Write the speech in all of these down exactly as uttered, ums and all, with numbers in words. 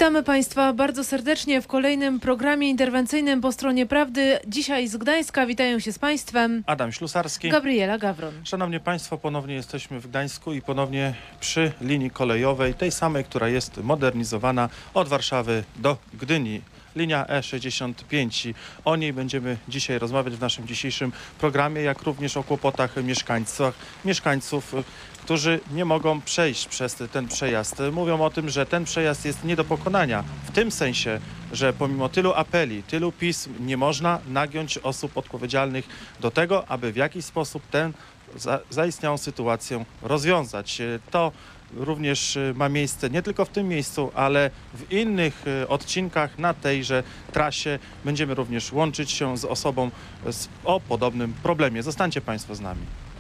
Witamy Państwa bardzo serdecznie w kolejnym programie interwencyjnym Po stronie prawdy. Dzisiaj z Gdańska witają się z Państwem Adam Ślusarski, Gabriela Gawron. Szanowni Państwo, ponownie jesteśmy w Gdańsku i ponownie przy linii kolejowej, tej samej, która jest modernizowana od Warszawy do Gdyni. Linia E sześćdziesiąt pięć. O niej będziemy dzisiaj rozmawiać w naszym dzisiejszym programie, jak również o kłopotach mieszkańców, mieszkańców, którzy nie mogą przejść przez ten przejazd. Mówią o tym, że ten przejazd jest nie do pokonania. W tym sensie, że pomimo tylu apeli, tylu pism nie można nagiąć osób odpowiedzialnych do tego, aby w jakiś sposób tę za, zaistniałą sytuację rozwiązać. To również ma miejsce nie tylko w tym miejscu, ale w innych odcinkach na tejże trasie. Będziemy również łączyć się z osobą z, o podobnym problemie. Zostańcie Państwo z nami.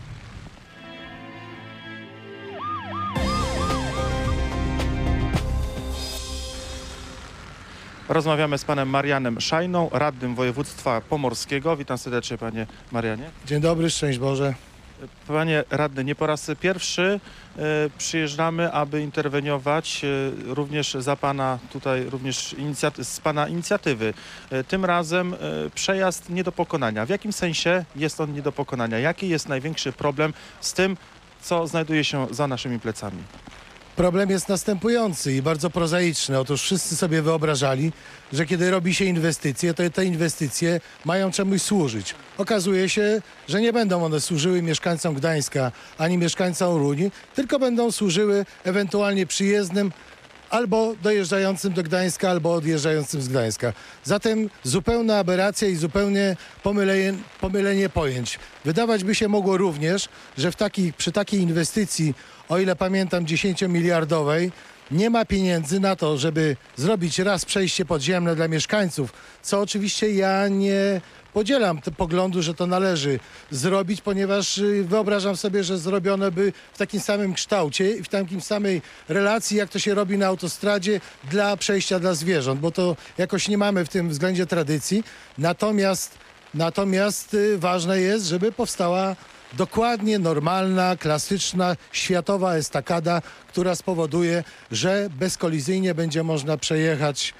Rozmawiamy z panem Marianem Szajną, radnym województwa pomorskiego. Witam serdecznie, panie Marianie. Dzień dobry, szczęść Boże. Panie radny, nie po raz pierwszy e, przyjeżdżamy, aby interweniować e, również za pana tutaj, również inicjaty- z pana inicjatywy. E, tym razem e, przejazd nie do pokonania. W jakim sensie jest on nie do pokonania? Jaki jest największy problem z tym, co znajduje się za naszymi plecami? Problem jest następujący i bardzo prozaiczny. Otóż wszyscy sobie wyobrażali, że kiedy robi się inwestycje, to te inwestycje mają czemuś służyć. Okazuje się, że nie będą one służyły mieszkańcom Gdańska ani mieszkańcom Runi, tylko będą służyły ewentualnie przyjezdnym albo dojeżdżającym do Gdańska, albo odjeżdżającym z Gdańska. Zatem zupełna aberracja i zupełnie pomylenie, pomylenie pojęć. Wydawać by się mogło również, że w taki, przy takiej inwestycji, o ile pamiętam, dziesięciomiliardowej, nie ma pieniędzy na to, żeby zrobić raz przejście podziemne dla mieszkańców, co oczywiście ja nie podzielam tego poglądu, że to należy zrobić, ponieważ wyobrażam sobie, że zrobione by w takim samym kształcie i w takim samej relacji, jak to się robi na autostradzie dla przejścia dla zwierząt, bo to jakoś nie mamy w tym względzie tradycji. Natomiast, natomiast ważne jest, żeby powstała dokładnie normalna, klasyczna, światowa estakada, która spowoduje, że bezkolizyjnie będzie można przejechać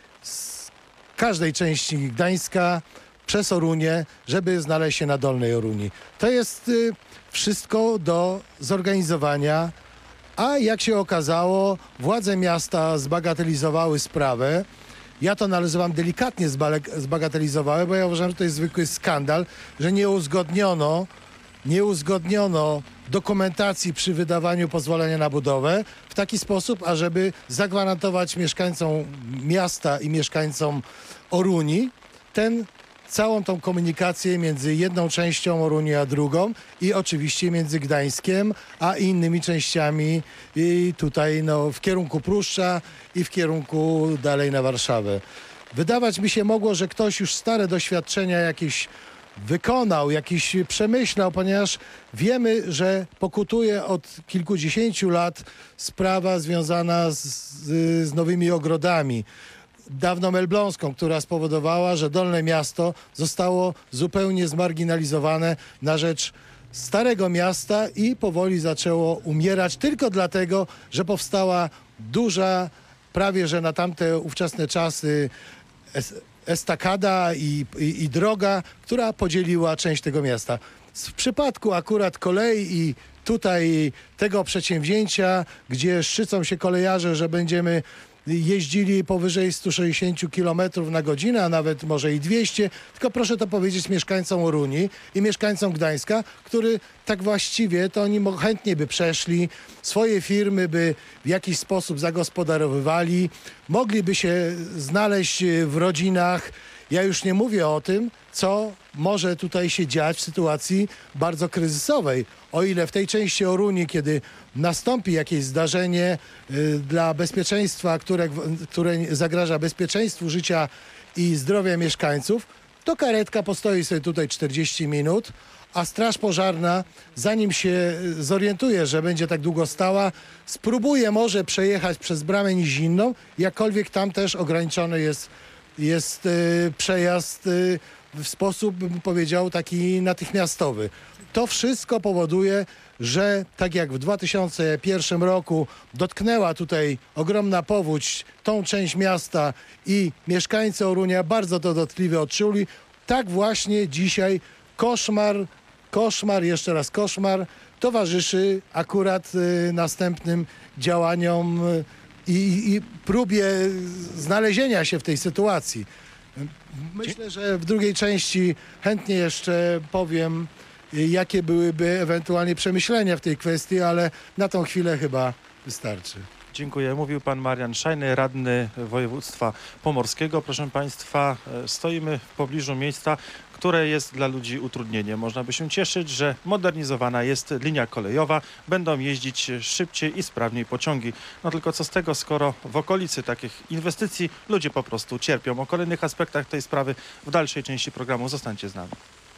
z każdej części Gdańska przez Orunię, żeby znaleźć się na Dolnej Oruni. To jest y, wszystko do zorganizowania, a jak się okazało, władze miasta zbagatelizowały sprawę. Ja to nazywam delikatnie zbagatelizowały, bo ja uważam, że to jest zwykły skandal, że nie uzgodniono nie uzgodniono dokumentacji przy wydawaniu pozwolenia na budowę w taki sposób, ażeby zagwarantować mieszkańcom miasta i mieszkańcom Oruni ten, całą tą komunikację między jedną częścią Oruni a drugą i oczywiście między Gdańskiem a innymi częściami i tutaj no, w kierunku Pruszcza i w kierunku dalej na Warszawę. Wydawać mi się mogło, że ktoś już stare doświadczenia jakieś wykonał, jakiś przemyślał, ponieważ wiemy, że pokutuje od kilkudziesięciu lat sprawa związana z, z, z nowymi ogrodami. Dawną Elbląską, która spowodowała, że Dolne Miasto zostało zupełnie zmarginalizowane na rzecz Starego Miasta i powoli zaczęło umierać tylko dlatego, że powstała duża, prawie że na tamte ówczesne czasy estakada i, i, i droga, która podzieliła część tego miasta. W przypadku akurat kolei i tutaj tego przedsięwzięcia, gdzie szczycą się kolejarze, że będziemy jeździli powyżej stu sześćdziesięciu kilometrów na godzinę, a nawet może i dwieście, tylko proszę to powiedzieć mieszkańcom Oruni i mieszkańcom Gdańska, który tak właściwie to oni chętnie by przeszli, swoje firmy by w jakiś sposób zagospodarowywali, mogliby się znaleźć w rodzinach. Ja już nie mówię o tym, co może tutaj się dziać w sytuacji bardzo kryzysowej. O ile w tej części Oruni, kiedy nastąpi jakieś zdarzenie y, dla bezpieczeństwa, które, które zagraża bezpieczeństwu życia i zdrowia mieszkańców, to karetka postoi sobie tutaj czterdzieści minut, a straż pożarna, zanim się zorientuje, że będzie tak długo stała, spróbuje może przejechać przez bramę nizinną, jakkolwiek tam też ograniczony jest jest y, przejazd y, w sposób, bym powiedział, taki natychmiastowy. To wszystko powoduje, że tak jak w dwa tysiące pierwszym roku dotknęła tutaj ogromna powódź tą część miasta i mieszkańcy Orunia bardzo to dotkliwie odczuli, tak właśnie dzisiaj koszmar, koszmar, jeszcze raz koszmar towarzyszy akurat y, następnym działaniom y, i, i próbie znalezienia się w tej sytuacji. Myślę, że w drugiej części chętnie jeszcze powiem, jakie byłyby ewentualnie przemyślenia w tej kwestii, ale na tą chwilę chyba wystarczy. Dziękuję. Mówił pan Marian Szajny, radny województwa pomorskiego. Proszę państwa, stoimy w pobliżu miejsca, które jest dla ludzi utrudnieniem. Można by się cieszyć, że modernizowana jest linia kolejowa, będą jeździć szybciej i sprawniej pociągi. No tylko co z tego, skoro w okolicy takich inwestycji ludzie po prostu cierpią. O kolejnych aspektach tej sprawy w dalszej części programu zostańcie z nami.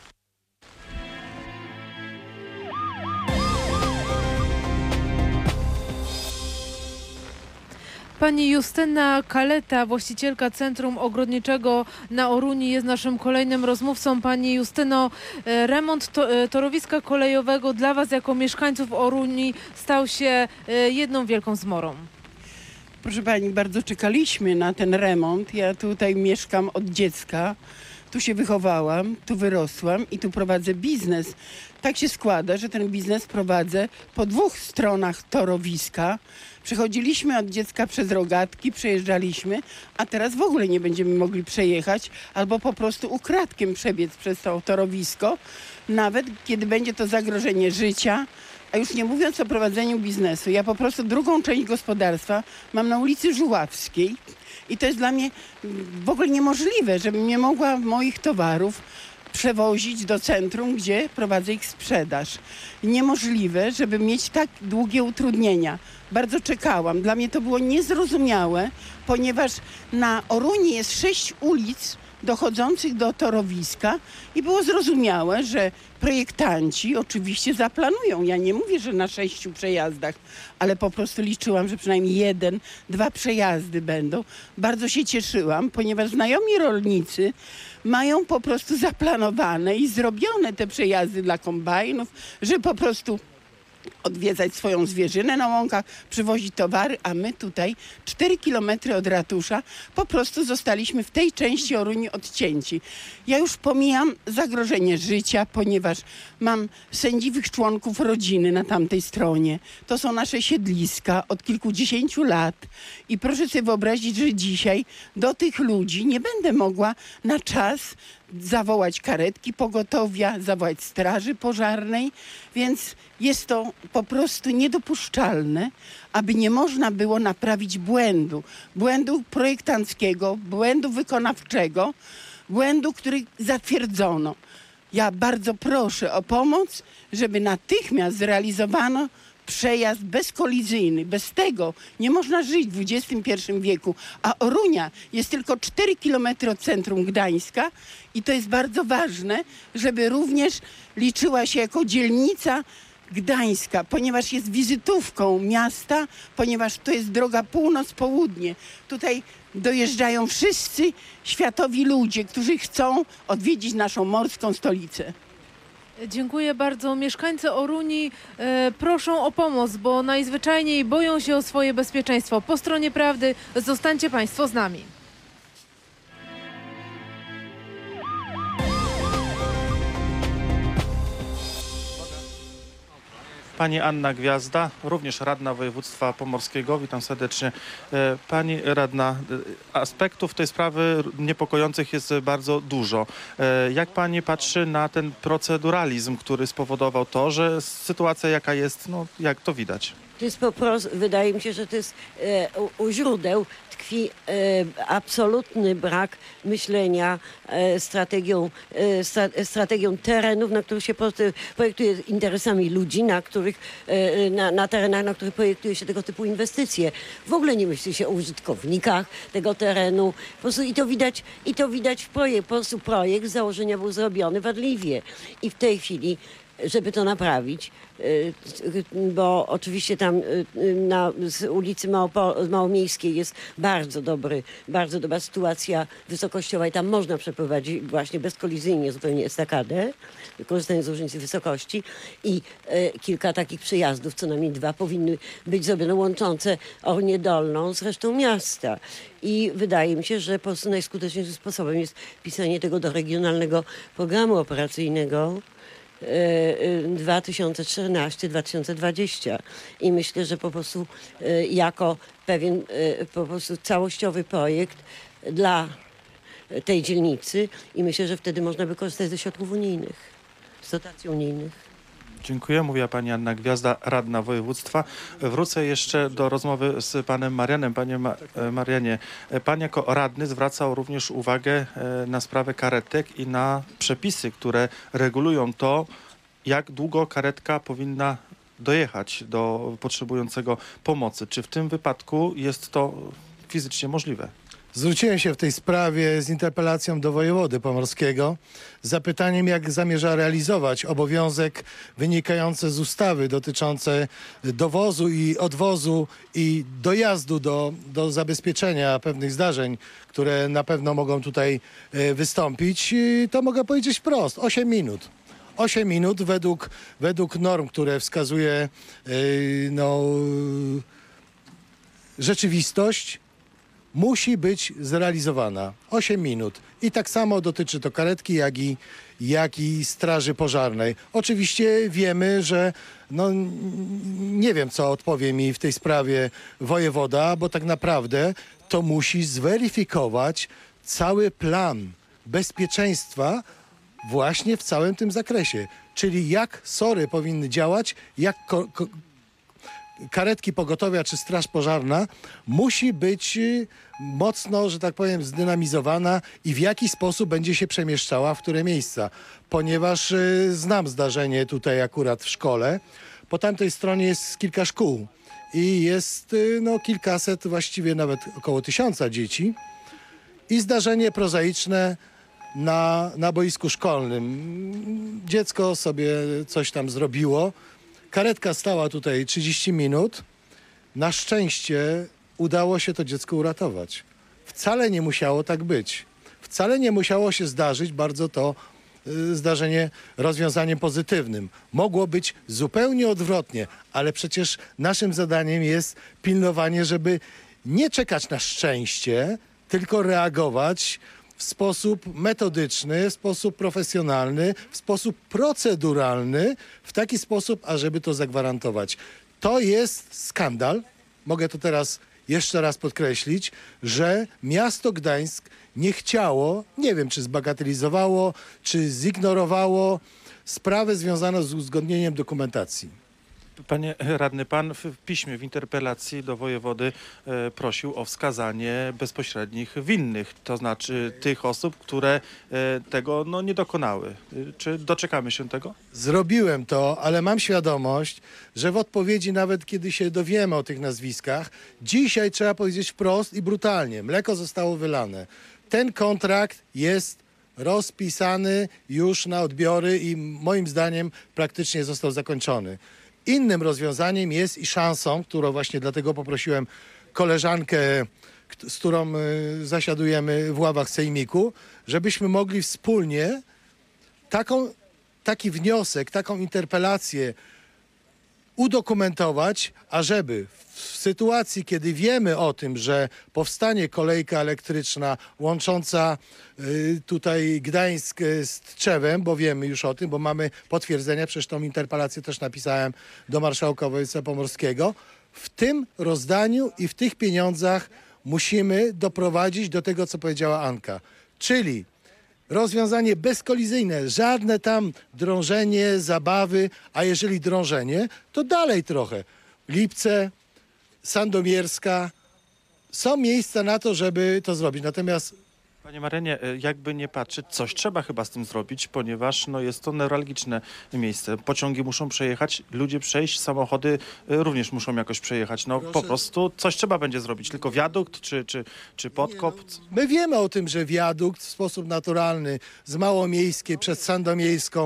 Pani Justyna Kaleta, właścicielka Centrum Ogrodniczego na Oruni, jest naszym kolejnym rozmówcą. Pani Justyno, remont to, torowiska kolejowego dla Was jako mieszkańców Oruni stał się jedną wielką zmorą. Proszę Pani, bardzo czekaliśmy na ten remont. Ja tutaj mieszkam od dziecka. Tu się wychowałam, tu wyrosłam i tu prowadzę biznes. Tak się składa, że ten biznes prowadzę po dwóch stronach torowiska. Przechodziliśmy od dziecka przez rogatki, przejeżdżaliśmy, a teraz w ogóle nie będziemy mogli przejechać albo po prostu ukradkiem przebiec przez to torowisko, nawet kiedy będzie to zagrożenie życia. A już nie mówiąc o prowadzeniu biznesu, ja po prostu drugą część gospodarstwa mam na ulicy Żuławskiej i to jest dla mnie w ogóle niemożliwe, żebym nie mogła moich towarów przewozić do centrum, gdzie prowadzę ich sprzedaż. Niemożliwe, żeby mieć tak długie utrudnienia. Bardzo czekałam. Dla mnie to było niezrozumiałe, ponieważ na Oruni jest sześć ulic dochodzących do torowiska i było zrozumiałe, że projektanci oczywiście zaplanują. Ja nie mówię, że na sześciu przejazdach, ale po prostu liczyłam, że przynajmniej jeden, dwa przejazdy będą. Bardzo się cieszyłam, ponieważ znajomi rolnicy mają po prostu zaplanowane i zrobione te przejazdy dla kombajnów, że po prostu odwiedzać swoją zwierzynę na łąkach, przywozić towary, a my tutaj cztery kilometry od ratusza po prostu zostaliśmy w tej części Oruni odcięci. Ja już pomijam zagrożenie życia, ponieważ mam sędziwych członków rodziny na tamtej stronie. To są nasze siedliska od kilkudziesięciu lat i proszę sobie wyobrazić, że dzisiaj do tych ludzi nie będę mogła na czas zawołać karetki pogotowia, zawołać straży pożarnej, więc jest to po prostu niedopuszczalne, aby nie można było naprawić błędu. Błędu projektanckiego, błędu wykonawczego, błędu, który zatwierdzono. Ja bardzo proszę o pomoc, żeby natychmiast zrealizowano przejazd bezkolizyjny. Bez tego nie można żyć w dwudziestym pierwszym wieku. A Orunia jest tylko cztery kilometry od centrum Gdańska i to jest bardzo ważne, żeby również liczyła się jako dzielnica Gdańska, ponieważ jest wizytówką miasta, ponieważ to jest droga północ-południe. Tutaj dojeżdżają wszyscy światowi ludzie, którzy chcą odwiedzić naszą morską stolicę. Dziękuję bardzo. Mieszkańcy Oruni e, proszą o pomoc, bo najzwyczajniej boją się o swoje bezpieczeństwo. Po stronie prawdy zostańcie Państwo z nami. Pani Anna Gwiazda, również radna województwa pomorskiego. Witam serdecznie. Pani radna, aspektów tej sprawy niepokojących jest bardzo dużo. Jak pani patrzy na ten proceduralizm, który spowodował to, że sytuacja jaka jest, no jak to widać? To jest po prostu, wydaje mi się, że to jest e, u, u źródeł tkwi e, absolutny brak myślenia e, strategią, e, stra, strategią terenów, na których się projektuje, interesami ludzi, na, których, e, na, na terenach, na których projektuje się tego typu inwestycje. W ogóle nie myśli się o użytkownikach tego terenu. Po prostu i to widać, i to widać w projekcie. Po prostu projekt z założenia był zrobiony wadliwie. I w tej chwili żeby to naprawić, y, bo oczywiście tam y, y, na z ulicy Małopo- Małomiejskiej jest bardzo dobry, bardzo dobra sytuacja wysokościowa i tam można przeprowadzić właśnie bezkolizyjnie zupełnie estakadę, korzystając z różnicy wysokości i y, kilka takich przejazdów, co najmniej dwa powinny być zrobione, łączące Ornię Dolną z resztą miasta. I wydaje mi się, że po prostu najskuteczniejszym sposobem jest pisanie tego do regionalnego programu operacyjnego dwa tysiące czternasty do dwa tysiące dwudziestego. I myślę, że po prostu y, jako pewien y, po prostu całościowy projekt dla tej dzielnicy i myślę, że wtedy można by korzystać ze środków unijnych, z dotacji unijnych. Dziękuję, mówiła pani Anna Gwiazda, radna województwa. Wrócę jeszcze do rozmowy z panem Marianem. Panie Ma- Marianie, pan jako radny zwracał również uwagę e, na sprawę karetek i na przepisy, które regulują to, jak długo karetka powinna dojechać do potrzebującego pomocy. Czy w tym wypadku jest to fizycznie możliwe? Zwróciłem się w tej sprawie z interpelacją do wojewody pomorskiego z zapytaniem, jak zamierza realizować obowiązek wynikający z ustawy dotyczący dowozu i odwozu i dojazdu do, do zabezpieczenia pewnych zdarzeń, które na pewno mogą tutaj e, wystąpić. I to mogę powiedzieć wprost, osiem minut. osiem minut według, według norm, które wskazuje e, no, rzeczywistość, musi być zrealizowana. osiem minut. I tak samo dotyczy to karetki, jak i, jak i straży pożarnej. Oczywiście wiemy, że no, nie wiem, co odpowie mi w tej sprawie wojewoda, bo tak naprawdę to musi zweryfikować cały plan bezpieczeństwa właśnie w całym tym zakresie. Czyli jak SOR-y powinny działać, jak ko- ko- karetki pogotowia czy straż pożarna musi być mocno, że tak powiem, zdynamizowana i w jaki sposób będzie się przemieszczała, w które miejsca. Ponieważ y, znam zdarzenie tutaj akurat w szkole. Po tamtej stronie jest kilka szkół i jest y, no, kilkaset, właściwie nawet około tysiąca dzieci. I zdarzenie prozaiczne na, na boisku szkolnym. Dziecko sobie coś tam zrobiło. Karetka stała tutaj trzydzieści minut. Na szczęście udało się to dziecko uratować. Wcale nie musiało tak być. Wcale nie musiało się zdarzyć bardzo to y, zdarzenie rozwiązaniem pozytywnym. Mogło być zupełnie odwrotnie, ale przecież naszym zadaniem jest pilnowanie, żeby nie czekać na szczęście, tylko reagować w sposób metodyczny, w sposób profesjonalny, w sposób proceduralny, w taki sposób, ażeby to zagwarantować. To jest skandal, mogę to teraz jeszcze raz podkreślić, że miasto Gdańsk nie chciało, nie wiem czy zbagatelizowało, czy zignorowało sprawę związaną z uzgodnieniem dokumentacji. Panie radny, pan w piśmie, w interpelacji do wojewody e, prosił o wskazanie bezpośrednich winnych, to znaczy tych osób, które e, tego no, nie dokonały. E, Czy doczekamy się tego? Zrobiłem to, ale mam świadomość, że w odpowiedzi nawet kiedy się dowiemy o tych nazwiskach, dzisiaj trzeba powiedzieć wprost i brutalnie. Mleko zostało wylane. Ten kontrakt jest rozpisany już na odbiory i moim zdaniem praktycznie został zakończony. Innym rozwiązaniem jest i szansą, którą właśnie dlatego poprosiłem koleżankę, z którą y, zasiadujemy w ławach sejmiku, żebyśmy mogli wspólnie taką, taki wniosek, taką interpelację udokumentować, ażeby w sytuacji, kiedy wiemy o tym, że powstanie kolejka elektryczna łącząca y, tutaj Gdańsk z Tczewem, bo wiemy już o tym, bo mamy potwierdzenia, przecież tą interpelację też napisałem do marszałka województwa pomorskiego, w tym rozdaniu i w tych pieniądzach musimy doprowadzić do tego, co powiedziała Anka, czyli rozwiązanie bezkolizyjne, żadne tam drążenie, zabawy, a jeżeli drążenie, to dalej trochę. Lipce, Sandomierska, są miejsca na to, żeby to zrobić. Natomiast Panie Marianie, e, jakby nie patrzeć, coś trzeba chyba z tym zrobić, ponieważ no, jest to newralgiczne miejsce. Pociągi muszą przejechać, ludzie przejść, samochody e, również muszą jakoś przejechać. No po prostu coś trzeba będzie zrobić. Tylko wiadukt czy, czy, czy podkop? my wiemy o tym, że wiadukt w sposób naturalny z Małomiejskiej przez Sandomiejską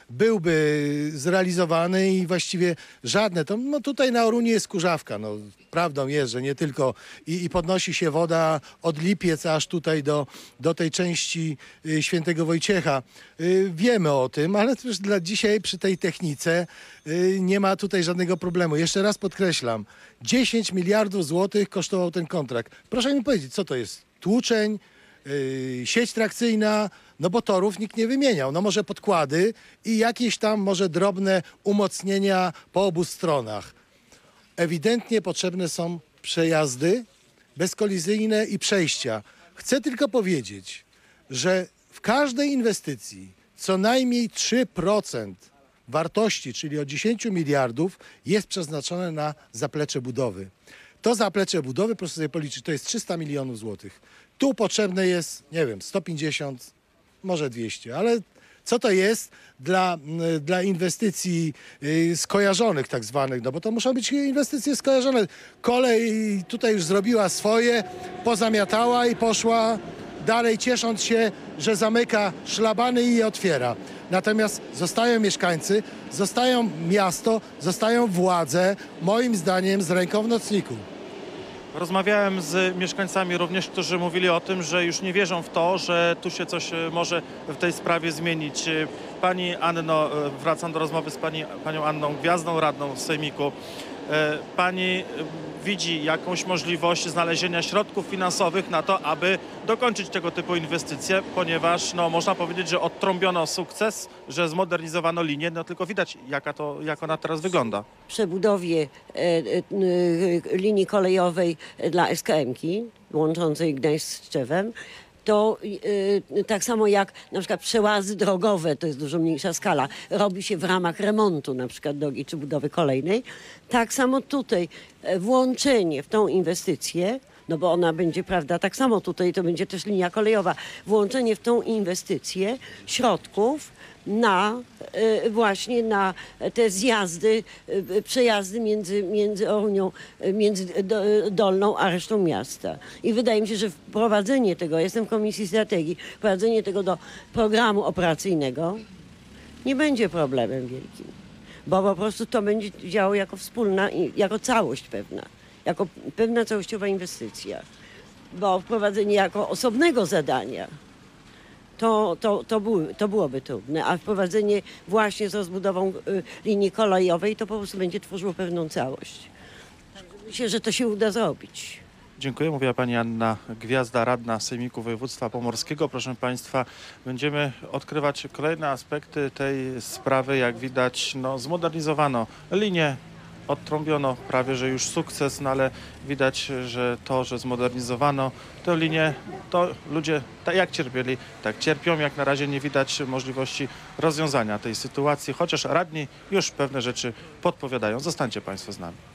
byłby zrealizowany i właściwie żadne. To, no tutaj na Oruniu jest kurzawka. No, prawdą jest, że nie tylko i, i podnosi się woda od Lipiec aż tutaj do, do tej części y, Świętego Wojciecha. Y, wiemy o tym, ale też dla dzisiaj przy tej technice y, nie ma tutaj żadnego problemu. Jeszcze raz podkreślam, dziesięć miliardów złotych kosztował ten kontrakt. Proszę mi powiedzieć, co to jest? Tłuczeń, y, sieć trakcyjna, no bo torów nikt nie wymieniał. No może podkłady i jakieś tam może drobne umocnienia po obu stronach. Ewidentnie potrzebne są przejazdy bezkolizyjne i przejścia. Chcę tylko powiedzieć, że w każdej inwestycji co najmniej trzy procent wartości, czyli od dziesięć miliardów, jest przeznaczone na zaplecze budowy. To zaplecze budowy, proszę sobie policzyć, to jest trzysta milionów złotych. Tu potrzebne jest, nie wiem, sto pięćdziesiąt, może dwieście, ale co to jest dla, dla inwestycji y, skojarzonych tak zwanych, no bo to muszą być inwestycje skojarzone. Kolej tutaj już zrobiła swoje, pozamiatała i poszła dalej, ciesząc się, że zamyka szlabany i je otwiera. Natomiast zostają mieszkańcy, zostają miasto, zostają władze, moim zdaniem z ręką w nocniku. Rozmawiałem z mieszkańcami również, którzy mówili o tym, że już nie wierzą w to, że tu się coś e, może w tej sprawie zmienić. E, Pani Anno, e, wracam do rozmowy z pani, panią Anną Gwiazdą, radną z Sejmiku. E, Pani e, widzi jakąś możliwość znalezienia środków finansowych na to, aby dokończyć tego typu inwestycje, ponieważ no, można powiedzieć, że odtrąbiono sukces, że zmodernizowano linię, no tylko widać, jaka to, jak ona teraz wygląda. Przebudowie e, e, linii kolejowej dla S K M-ki łączącej Gdańsk z Tczewem, to e, tak samo jak na przykład przełazy drogowe, to jest dużo mniejsza skala, robi się w ramach remontu na przykład drogi czy budowy kolejnej, tak samo tutaj e, włączenie w tą inwestycję, no bo ona będzie, prawda, tak samo tutaj to będzie też linia kolejowa, włączenie w tą inwestycję środków na y, właśnie na te zjazdy, y, przejazdy między, między Orunią, y, między do, Dolną a resztą miasta. I wydaje mi się, że wprowadzenie tego, jestem w Komisji Strategii, wprowadzenie tego do programu operacyjnego nie będzie problemem wielkim, bo po prostu to będzie działało jako wspólna, jako całość pewna, jako pewna całościowa inwestycja, bo wprowadzenie jako osobnego zadania To, to, to, były, to byłoby trudne, a wprowadzenie właśnie z rozbudową y, linii kolejowej to po prostu będzie tworzyło pewną całość. Myślę, że to się uda zrobić. Dziękuję. Mówiła pani Anna Gwiazda, radna Sejmiku Województwa Pomorskiego. Proszę państwa, będziemy odkrywać kolejne aspekty tej sprawy. Jak widać, no, zmodernizowano linię, odtrąbiono prawie, że już sukces, no ale widać, że to, że zmodernizowano tę linię, to ludzie tak jak cierpieli, tak cierpią. Jak na razie nie widać możliwości rozwiązania tej sytuacji, chociaż radni już pewne rzeczy podpowiadają. Zostańcie państwo z nami.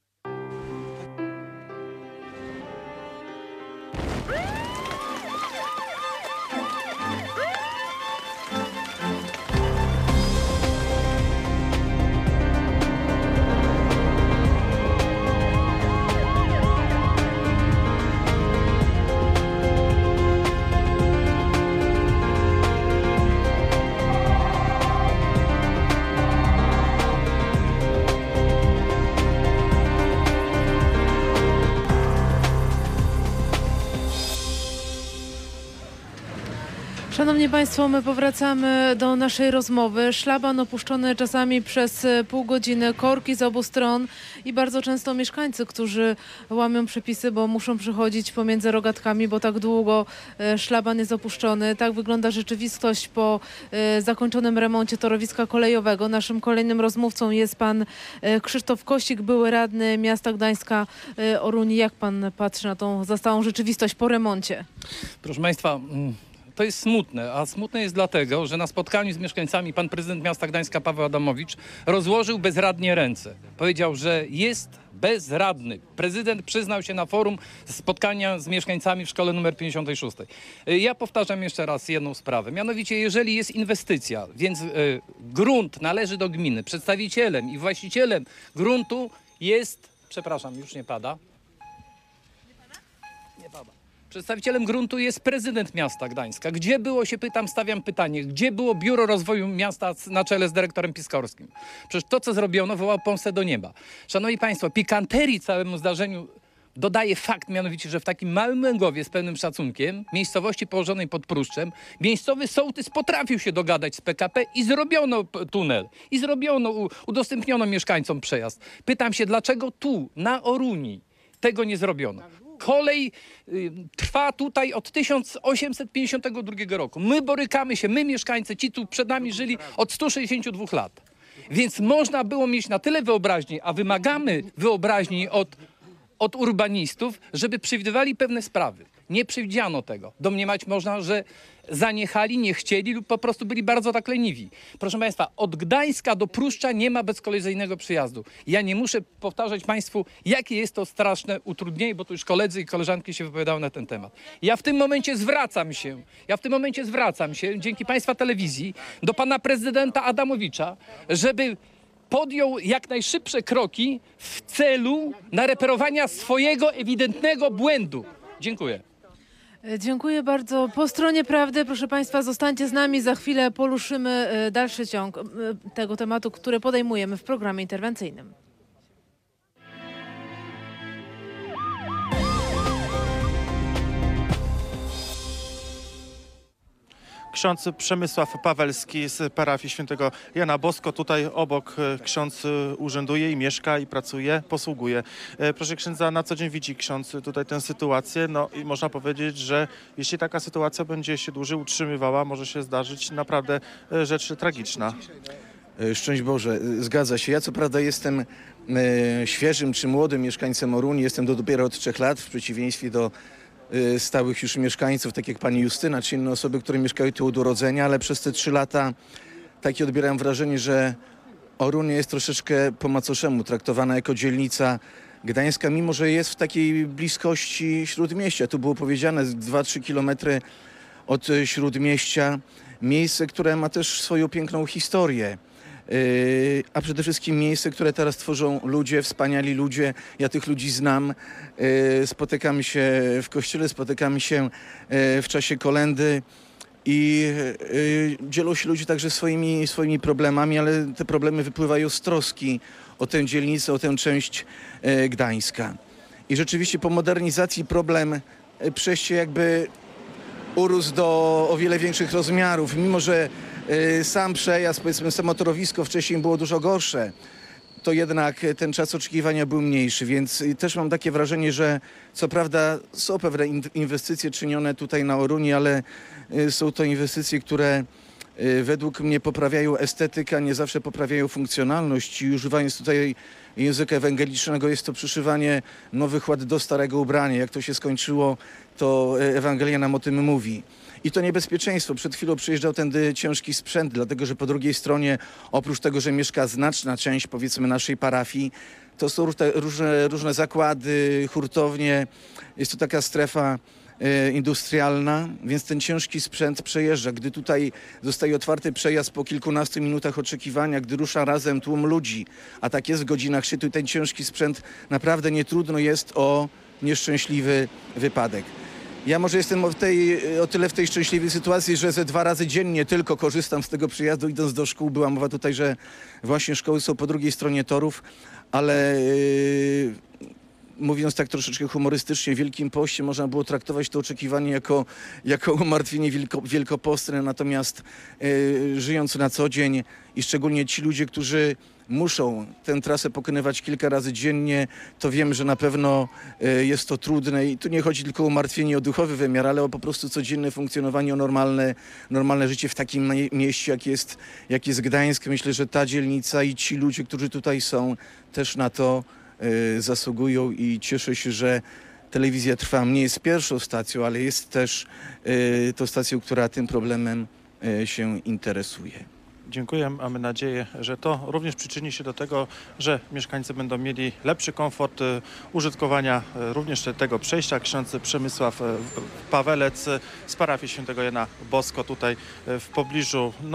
Szanowni Państwo, my powracamy do naszej rozmowy. Szlaban opuszczony czasami przez pół godziny, korki z obu stron i bardzo często mieszkańcy, którzy łamią przepisy, bo muszą przychodzić pomiędzy rogatkami, bo tak długo szlaban jest opuszczony. Tak wygląda rzeczywistość po zakończonym remoncie torowiska kolejowego. Naszym kolejnym rozmówcą jest pan Krzysztof Kosik, były radny miasta Gdańska Oruni. Jak pan patrzy na tą zastałą rzeczywistość po remoncie? Proszę Państwa, to jest smutne, a smutne jest dlatego, że na spotkaniu z mieszkańcami pan prezydent miasta Gdańska Paweł Adamowicz rozłożył bezradnie ręce. Powiedział, że jest bezradny. Prezydent przyznał się na forum spotkania z mieszkańcami w szkole numer pięćdziesiąt sześć. Ja powtarzam jeszcze raz jedną sprawę. Mianowicie, jeżeli jest inwestycja, więc y, grunt należy do gminy, przedstawicielem i właścicielem gruntu jest, przepraszam, już nie pada. Nie pada. Przedstawicielem gruntu jest prezydent miasta Gdańska. Gdzie było, się pytam, stawiam pytanie, gdzie było Biuro Rozwoju Miasta na czele z dyrektorem Piskorskim? Przecież to, co zrobiono, wołało pomstę do nieba. Szanowni Państwo, pikanterii całemu zdarzeniu dodaje fakt mianowicie, że w takim małym Łęgowie z pełnym szacunkiem, miejscowości położonej pod Pruszczem, miejscowy sołtys potrafił się dogadać z P K P i zrobiono p- tunel. I zrobiono, u- udostępniono mieszkańcom przejazd. Pytam się, dlaczego tu, na Oruni, tego nie zrobiono? Kolej y, trwa tutaj od tysiąc osiemset pięćdziesiątego drugiego roku. My borykamy się, my mieszkańcy, ci tu przed nami żyli od stu sześćdziesięciu dwóch lat. Więc można było mieć na tyle wyobraźni, a wymagamy wyobraźni od od urbanistów, żeby przewidywali pewne sprawy. Nie przewidziano tego. Domniemać można, że zaniechali, nie chcieli lub po prostu byli bardzo tak leniwi. Proszę Państwa, od Gdańska do Pruszcza nie ma bezkolizyjnego przyjazdu. Ja nie muszę powtarzać Państwu, jakie jest to straszne utrudnienie, bo tu już koledzy i koleżanki się wypowiadały na ten temat. Ja w tym momencie zwracam się, ja w tym momencie zwracam się, dzięki Państwa telewizji, do Pana Prezydenta Adamowicza, żeby podjął jak najszybsze kroki w celu nareperowania swojego ewidentnego błędu. Dziękuję. E, Dziękuję bardzo. Po stronie prawdy, proszę Państwa, zostańcie z nami. Za chwilę poruszymy e, dalszy ciąg e, tego tematu, który podejmujemy w programie interwencyjnym. Ksiądz Przemysław Pawelski z parafii świętego Jana Bosko. Tutaj obok e, ksiądz e, urzęduje i mieszka i pracuje, posługuje. E, Proszę księdza, na co dzień widzi ksiądz tutaj tę sytuację? No i można powiedzieć, że jeśli taka sytuacja będzie się dłużej utrzymywała, może się zdarzyć naprawdę e, rzecz tragiczna. E, Szczęść Boże, e, zgadza się. Ja co prawda jestem e, świeżym czy młodym mieszkańcem Oruni, jestem to dopiero od trzech lat, w przeciwieństwie do e, stałych już mieszkańców, tak jak pani Justyna, czy inne osoby, które mieszkają tu od urodzenia, ale przez te trzy lata takie odbieram wrażenie, że Orunia jest troszeczkę po macoszemu traktowana jako dzielnica Gdańska, mimo że jest w takiej bliskości Śródmieścia. Tu było powiedziane, dwa trzy kilometry od e, Śródmieścia, miejsce, które ma też swoją piękną historię. Yy, a przede wszystkim miejsce, które teraz tworzą ludzie, wspaniali ludzie. Ja tych ludzi znam. Yy, spotykamy się w kościele, spotykamy się yy, w czasie kolędy i yy, dzielą się ludzie także swoimi, swoimi problemami, ale te problemy wypływają z troski o tę dzielnicę, o tę część yy, Gdańska. I rzeczywiście po modernizacji problem yy, przejście jakby urósł do o wiele większych rozmiarów, mimo że y, sam przejazd, powiedzmy, samo torowisko wcześniej było dużo gorsze, to jednak ten czas oczekiwania był mniejszy, więc y, też mam takie wrażenie, że co prawda są pewne in, inwestycje czynione tutaj na Oruni, ale y, są to inwestycje, które y, według mnie poprawiają estetykę, a nie zawsze poprawiają funkcjonalność i używając tutaj języka ewangelicznego jest to przyszywanie nowych ład do starego ubrania. Jak to się skończyło, to Ewangelia nam o tym mówi. I to niebezpieczeństwo. Przed chwilą przyjeżdżał tędy ciężki sprzęt, dlatego że po drugiej stronie, oprócz tego, że mieszka znaczna część, powiedzmy, naszej parafii, to są różne, różne, różne zakłady, hurtownie. Jest to taka strefa e, industrialna, więc ten ciężki sprzęt przejeżdża. Gdy tutaj zostaje otwarty przejazd po kilkunastu minutach oczekiwania, gdy rusza razem tłum ludzi, a tak jest w godzinach szczytu, ten ciężki sprzęt naprawdę nie trudno jest o nieszczęśliwy wypadek. Ja może jestem o, tej, o tyle w tej szczęśliwej sytuacji, że ze dwa razy dziennie tylko korzystam z tego przyjazdu idąc do szkół. Była mowa tutaj, że właśnie szkoły są po drugiej stronie torów, ale yy, mówiąc tak troszeczkę humorystycznie, w Wielkim Poście można było traktować to oczekiwanie jako, jako umartwienie wielko, wielkopostne, natomiast yy, żyjąc na co dzień i szczególnie ci ludzie, którzy muszą tę trasę pokonywać kilka razy dziennie, to wiem, że na pewno y, jest to trudne i tu nie chodzi tylko o umartwienie, o duchowy wymiar, ale o po prostu codzienne funkcjonowanie, o normalne, normalne życie w takim mie- mieście, jak jest, jak jest Gdańsk. Myślę, że ta dzielnica i ci ludzie, którzy tutaj są, też na to y, zasługują i cieszę się, że Telewizja Trwam nie jest pierwszą stacją, ale jest też y, tą stacją, która tym problemem y, się interesuje. Dziękuję. Mamy nadzieję, że to również przyczyni się do tego, że mieszkańcy będą mieli lepszy komfort e, użytkowania e, również tego przejścia. Ksiądz Przemysław e, Pawelec z parafii świętego Jana Bosko tutaj e, w pobliżu. No,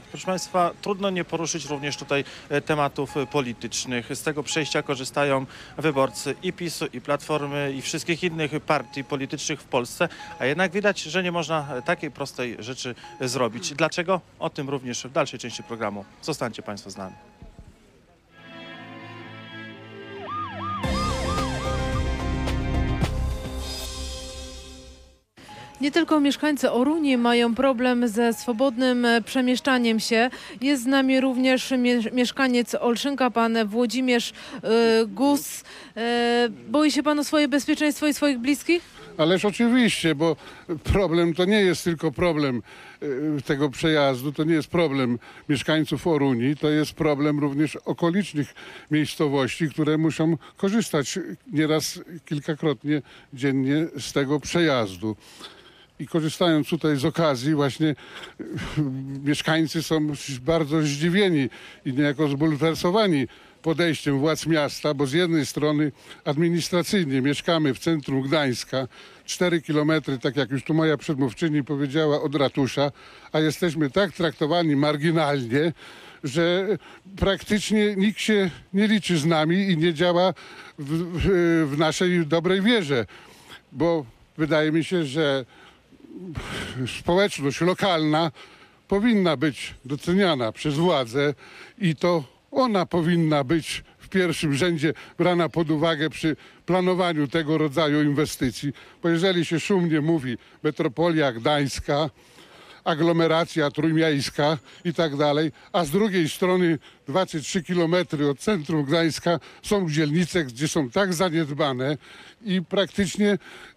Proszę Państwa, trudno nie poruszyć również tutaj e, tematów e, politycznych. Z tego przejścia korzystają wyborcy i PiSu, i Platformy, i wszystkich innych partii politycznych w Polsce, a jednak widać, że nie można takiej prostej rzeczy zrobić. Dlaczego? O tym również w dalszej części programu. Zostańcie Państwo z nami. Nie tylko mieszkańcy Oruni mają problem ze swobodnym e, przemieszczaniem się. Jest z nami również mie mieszkaniec Olszynka, pan Włodzimierz e, Gus. E, boi się pan o swoje bezpieczeństwo i swoich bliskich? Ależ oczywiście, bo problem to nie jest tylko problem e, tego przejazdu, to nie jest problem mieszkańców Oruni, to jest problem również okolicznych miejscowości, które muszą korzystać nieraz kilkakrotnie dziennie z tego przejazdu. I korzystając tutaj z okazji, właśnie mieszkańcy są bardzo zdziwieni i niejako zbulwersowani podejściem władz miasta, bo z jednej strony administracyjnie mieszkamy w centrum Gdańska, cztery kilometry, tak jak już tu moja przedmówczyni powiedziała, od ratusza, a jesteśmy tak traktowani marginalnie, że praktycznie nikt się nie liczy z nami i nie działa w, w, w naszej dobrej wierze, bo wydaje mi się, że społeczność lokalna powinna być doceniana przez władze i to ona powinna być w pierwszym rzędzie brana pod uwagę przy planowaniu tego rodzaju inwestycji, bo jeżeli się szumnie mówi metropolia gdańska, aglomeracja trójmiejska i tak dalej, a z drugiej strony dwa czy trzy kilometry od centrum Gdańska są dzielnice, gdzie są tak zaniedbane i praktycznie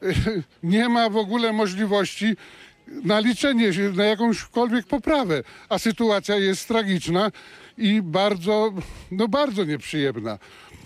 nie ma w ogóle możliwości na liczenie się na jakąśkolwiek poprawę, a sytuacja jest tragiczna i bardzo, no bardzo nieprzyjemna.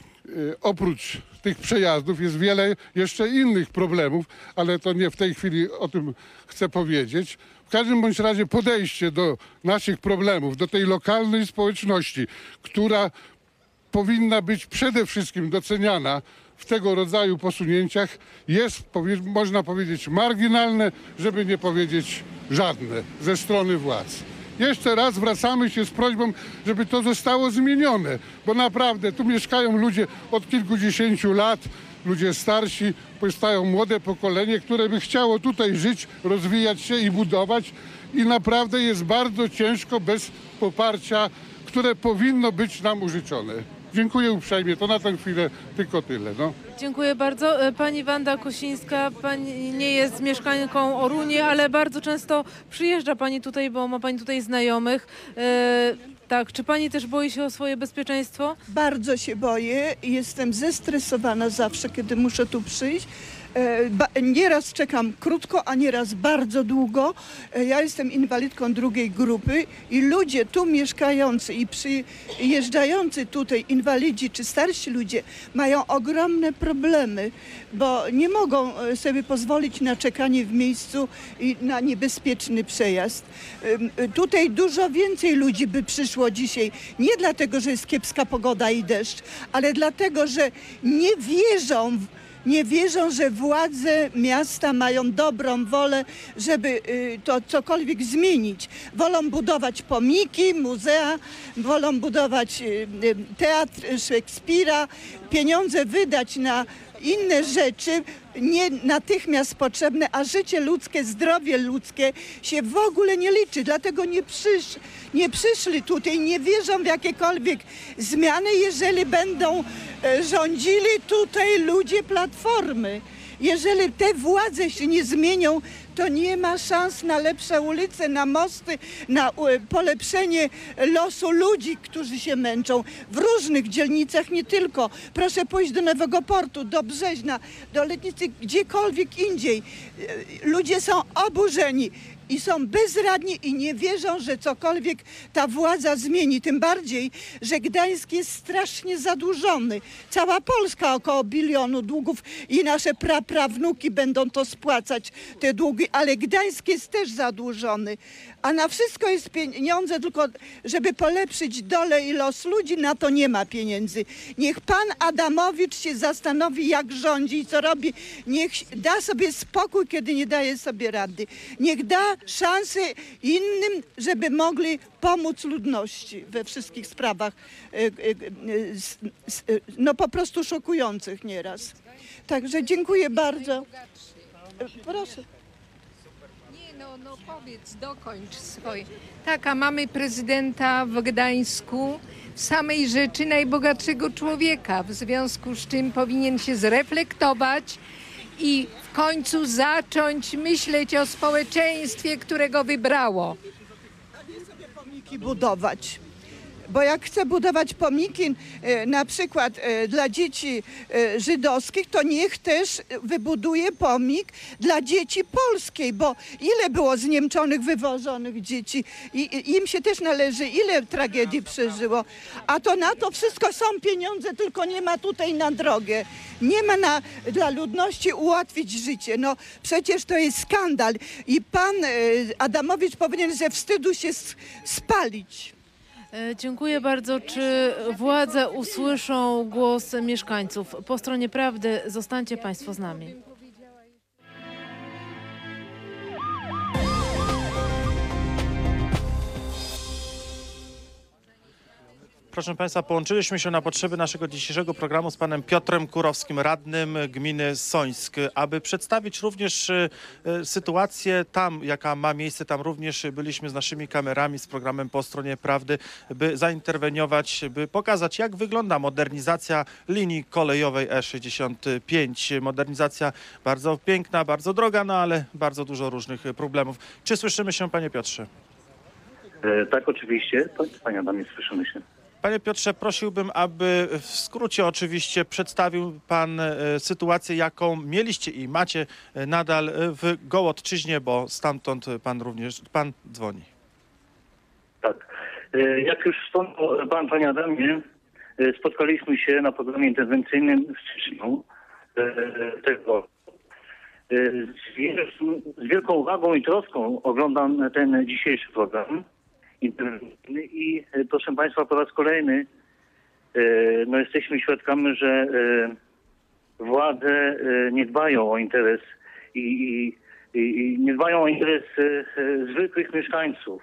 Oprócz tych przejazdów jest wiele jeszcze innych problemów, ale to nie w tej chwili o tym chcę powiedzieć. W każdym bądź razie podejście do naszych problemów, do tej lokalnej społeczności, która powinna być przede wszystkim doceniana w tego rodzaju posunięciach, jest, można powiedzieć, marginalne, żeby nie powiedzieć żadne ze strony władz. Jeszcze raz zwracamy się z prośbą, żeby to zostało zmienione, bo naprawdę tu mieszkają ludzie od kilkudziesięciu lat, ludzie starsi, powstają młode pokolenie, które by chciało tutaj żyć, rozwijać się i budować i naprawdę jest bardzo ciężko bez poparcia, które powinno być nam użyczone. Dziękuję uprzejmie, to na tę chwilę tylko tyle. No. Dziękuję bardzo. E, Pani Wanda Kosińska, pani nie jest mieszkanką Oruni, ale bardzo często przyjeżdża pani tutaj, bo ma pani tutaj znajomych. E, tak, czy pani też boi się o swoje bezpieczeństwo? Bardzo się boję. Jestem zestresowana zawsze, kiedy muszę tu przyjść. E, ba- Nieraz czekam krótko, a nieraz bardzo długo. E, Ja jestem inwalidką drugiej grupy i ludzie tu mieszkający i przyjeżdżający tutaj, inwalidzi czy starsi ludzie, mają ogromne problemy, bo nie mogą e, sobie pozwolić na czekanie w miejscu i na niebezpieczny przejazd. Em, e, Tutaj dużo więcej ludzi by przyszło dzisiaj, nie dlatego, że jest kiepska pogoda i deszcz, ale dlatego, że nie wierzą w Nie wierzą, że władze miasta mają dobrą wolę, żeby y, to cokolwiek zmienić. Wolą budować pomniki, muzea, wolą budować y, y, teatr Szekspira, pieniądze wydać na inne rzeczy, nie natychmiast potrzebne, a życie ludzkie, zdrowie ludzkie się w ogóle nie liczy. Dlatego nie, przysz, nie przyszli tutaj, nie wierzą w jakiekolwiek zmiany, jeżeli będą e, rządzili tutaj ludzie Platformy. Jeżeli te władze się nie zmienią, to nie ma szans na lepsze ulice, na mosty, na e, polepszenie losu ludzi, którzy się męczą w różnych dzielnicach, nie tylko. Proszę pójść do Nowego Portu, do Brzeźna, do Letnicy, gdziekolwiek indziej. E, Ludzie są oburzeni i są bezradni i nie wierzą, że cokolwiek ta władza zmieni. Tym bardziej, że Gdańsk jest strasznie zadłużony. Cała Polska około bilionu długów i nasze praprawnuki będą to spłacać, te długi, ale Gdańsk jest też zadłużony. A na wszystko jest pieniądze, tylko żeby polepszyć dolę i los ludzi, na to nie ma pieniędzy. Niech pan Adamowicz się zastanowi, jak rządzi i co robi. Niech da sobie spokój, kiedy nie daje sobie rady. Niech da szansę innym, żeby mogli pomóc ludności we wszystkich sprawach, e, e, e, s- s- e, no po prostu szokujących nieraz. Także dziękuję bardzo. E, Proszę. Nie, no, no powiedz, dokończ swoje. Tak, a mamy prezydenta w Gdańsku, w samej rzeczy najbogatszego człowieka, w związku z czym powinien się zreflektować i w końcu zacząć myśleć o społeczeństwie, którego wybrało. Pomniki budować. Bo jak chcę budować pomniki e, na przykład e, dla dzieci e, żydowskich, to niech też wybuduje pomnik dla dzieci polskiej, bo ile było zniemczonych, wywożonych dzieci i i im się też należy, ile tragedii przeżyło. A to na to wszystko są pieniądze, tylko nie ma tutaj na drogę. Nie ma na, dla ludności ułatwić życie. No przecież to jest skandal i pan e, Adamowicz powinien ze wstydu się s- spalić. E, Dziękuję bardzo. Czy władze usłyszą głos mieszkańców? Po stronie prawdy zostańcie Państwo z nami. Proszę Państwa, połączyliśmy się na potrzeby naszego dzisiejszego programu z panem Piotrem Kurowskim, radnym gminy Sońsk, aby przedstawić również e, sytuację tam, jaka ma miejsce. Tam również byliśmy z naszymi kamerami, z programem Po stronie prawdy, by zainterweniować, by pokazać, jak wygląda modernizacja linii kolejowej E sześćdziesiąt pięć. Modernizacja bardzo piękna, bardzo droga, no ale bardzo dużo różnych problemów. Czy słyszymy się, panie Piotrze? E, tak, oczywiście. Tak, panie Adamie, słyszymy się. Panie Piotrze, prosiłbym, aby w skrócie oczywiście przedstawił pan e, sytuację, jaką mieliście i macie e, nadal w Gołodczyźnie, bo stamtąd pan również, pan dzwoni. Tak. E, jak już wspomniał pan, panie Adamie, e, spotkaliśmy się na programie interwencyjnym w styczniu e, tego. E, z, wiel- z wielką uwagą i troską oglądam ten dzisiejszy program interwencyjny i e, proszę państwa, po raz kolejny e, no jesteśmy świadkami, że e, władze e, nie dbają o interes i, i, i, i nie dbają o interes e, e, zwykłych mieszkańców.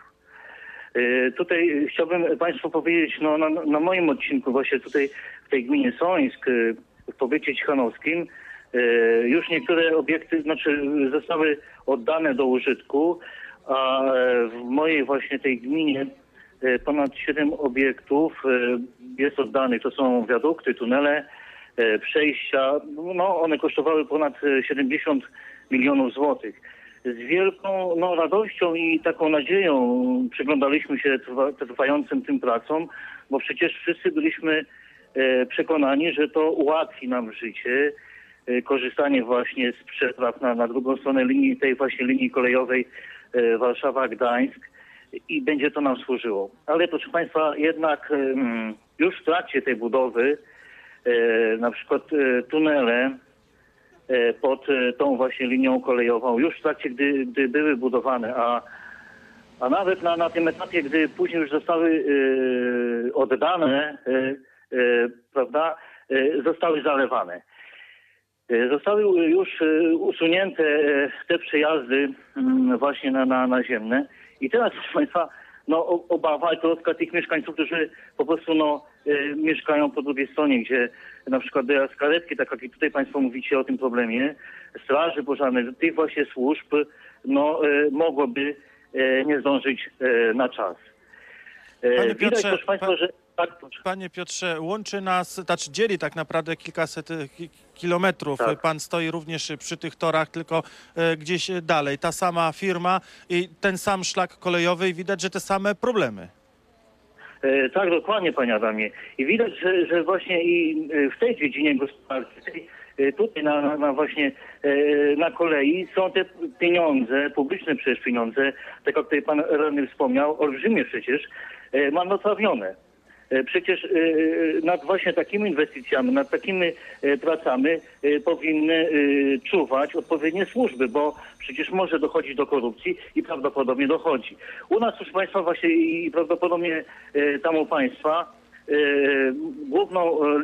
E, Tutaj chciałbym państwu powiedzieć, no na, na moim odcinku właśnie tutaj w tej gminie Sońsk, e, w powiecie ciechanowskim, e, już niektóre obiekty, znaczy zostały oddane do użytku, a e, w mojej właśnie tej gminie e, ponad siedem obiektów e, jest oddanych. To są wiadukty, tunele, e, przejścia. No one kosztowały ponad e, siedemdziesiąt milionów złotych. Z wielką no, radością i taką nadzieją przyglądaliśmy się trwa, trwającym tym pracom, bo przecież wszyscy byliśmy e, przekonani, że to ułatwi nam życie, e, korzystanie właśnie z przepraw na, na drugą stronę linii, tej właśnie linii kolejowej e, Warszawa-Gdańsk i będzie to nam służyło. Ale proszę państwa, jednak e, już w trakcie tej budowy e, na przykład e, tunele pod tą właśnie linią kolejową, już w trakcie, gdy, gdy były budowane, a, a nawet na, na tym etapie, gdy później już zostały e, oddane, e, e, prawda, e, zostały zalewane. E, zostały już e, usunięte e, te przejazdy m, właśnie na, na, naziemne. I teraz, proszę państwa, no, obawa i troska tych mieszkańców, którzy po prostu no, e, mieszkają po drugiej stronie, gdzie na przykład dojazd karetki, tak jak tutaj państwo mówicie o tym problemie, straży pożarnej, tych właśnie służb, no, e, mogłoby e, nie zdążyć e, na czas. E, Panie widać, Piotrze, proszę państwa, pa- że... Tak, proszę. Panie Piotrze, łączy nas, znaczy dzieli tak naprawdę kilkaset e, ki- kilometrów. Tak. Pan stoi również przy tych torach, tylko e, gdzieś dalej. Ta sama firma i ten sam szlak kolejowy i widać, że te same problemy. E, tak, dokładnie, panie Adamie. I widać, że, że właśnie i e, w tej dziedzinie gospodarczej, e, tutaj na, na, na właśnie e, na kolei są te pieniądze, publiczne przecież pieniądze, tak jak tutaj pan radny wspomniał, olbrzymie przecież, e, marnotrawione. E, Przecież e, nad właśnie takimi inwestycjami, nad takimi e, pracami e, powinny e, czuwać odpowiednie służby, bo przecież może dochodzić do korupcji i prawdopodobnie dochodzi. U nas, proszę państwa, właśnie i prawdopodobnie e, tam u państwa e, główną e,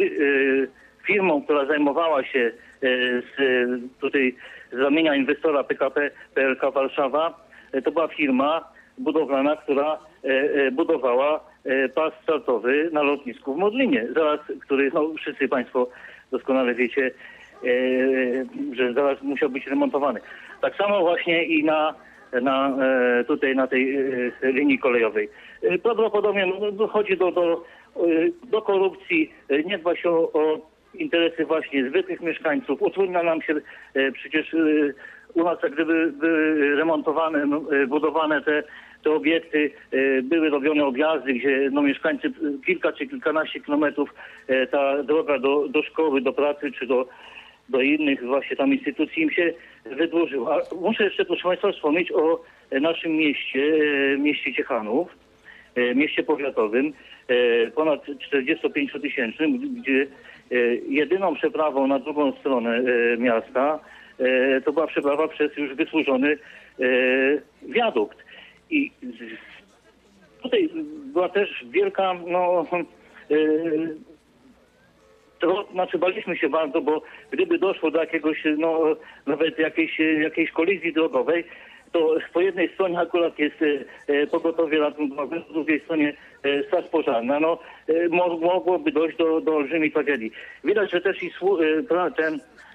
firmą, która zajmowała się e, z, tutaj z ramienia inwestora P K P P L K Warszawa, e, to była firma budowlana, która e, e, budowała e, pas startowy na lotnisku w Modlinie, zaraz, który, no wszyscy Państwo doskonale wiecie, e, że zaraz musiał być remontowany. Tak samo właśnie i na, na e, tutaj na tej e, linii kolejowej. E, prawdopodobnie no, dochodzi do, do, e, do korupcji, e, nie dba się o, o interesy właśnie zwykłych mieszkańców. Utrudnia nam się e, przecież e, u nas, jak gdyby były remontowane, no, e, budowane te, te obiekty, e, były robione objazdy, gdzie no, mieszkańcy e, kilka czy kilkanaście kilometrów e, ta droga do, do szkoły, do pracy czy do, do innych właśnie tam instytucji im się wydłużyła. A muszę jeszcze, proszę Państwa, wspomnieć o naszym mieście, e, mieście Ciechanów, e, mieście powiatowym, e, ponad czterdziestopięciotysięcznym, gdzie e, jedyną przeprawą na drugą stronę e, miasta e, to była przeprawa przez już wysłużony e, wiadukt. I z, tutaj była też wielka, no, e, to, znaczy baliśmy się bardzo, bo gdyby doszło do jakiegoś, no, nawet jakiejś, jakiejś kolizji drogowej, to po jednej stronie akurat jest e, pogotowie ratunkowe, po drugiej stronie e, straż pożarna. No, e, mo, mogłoby dojść do, do olbrzymiej tragedii. Widać, że też i słu, e, ten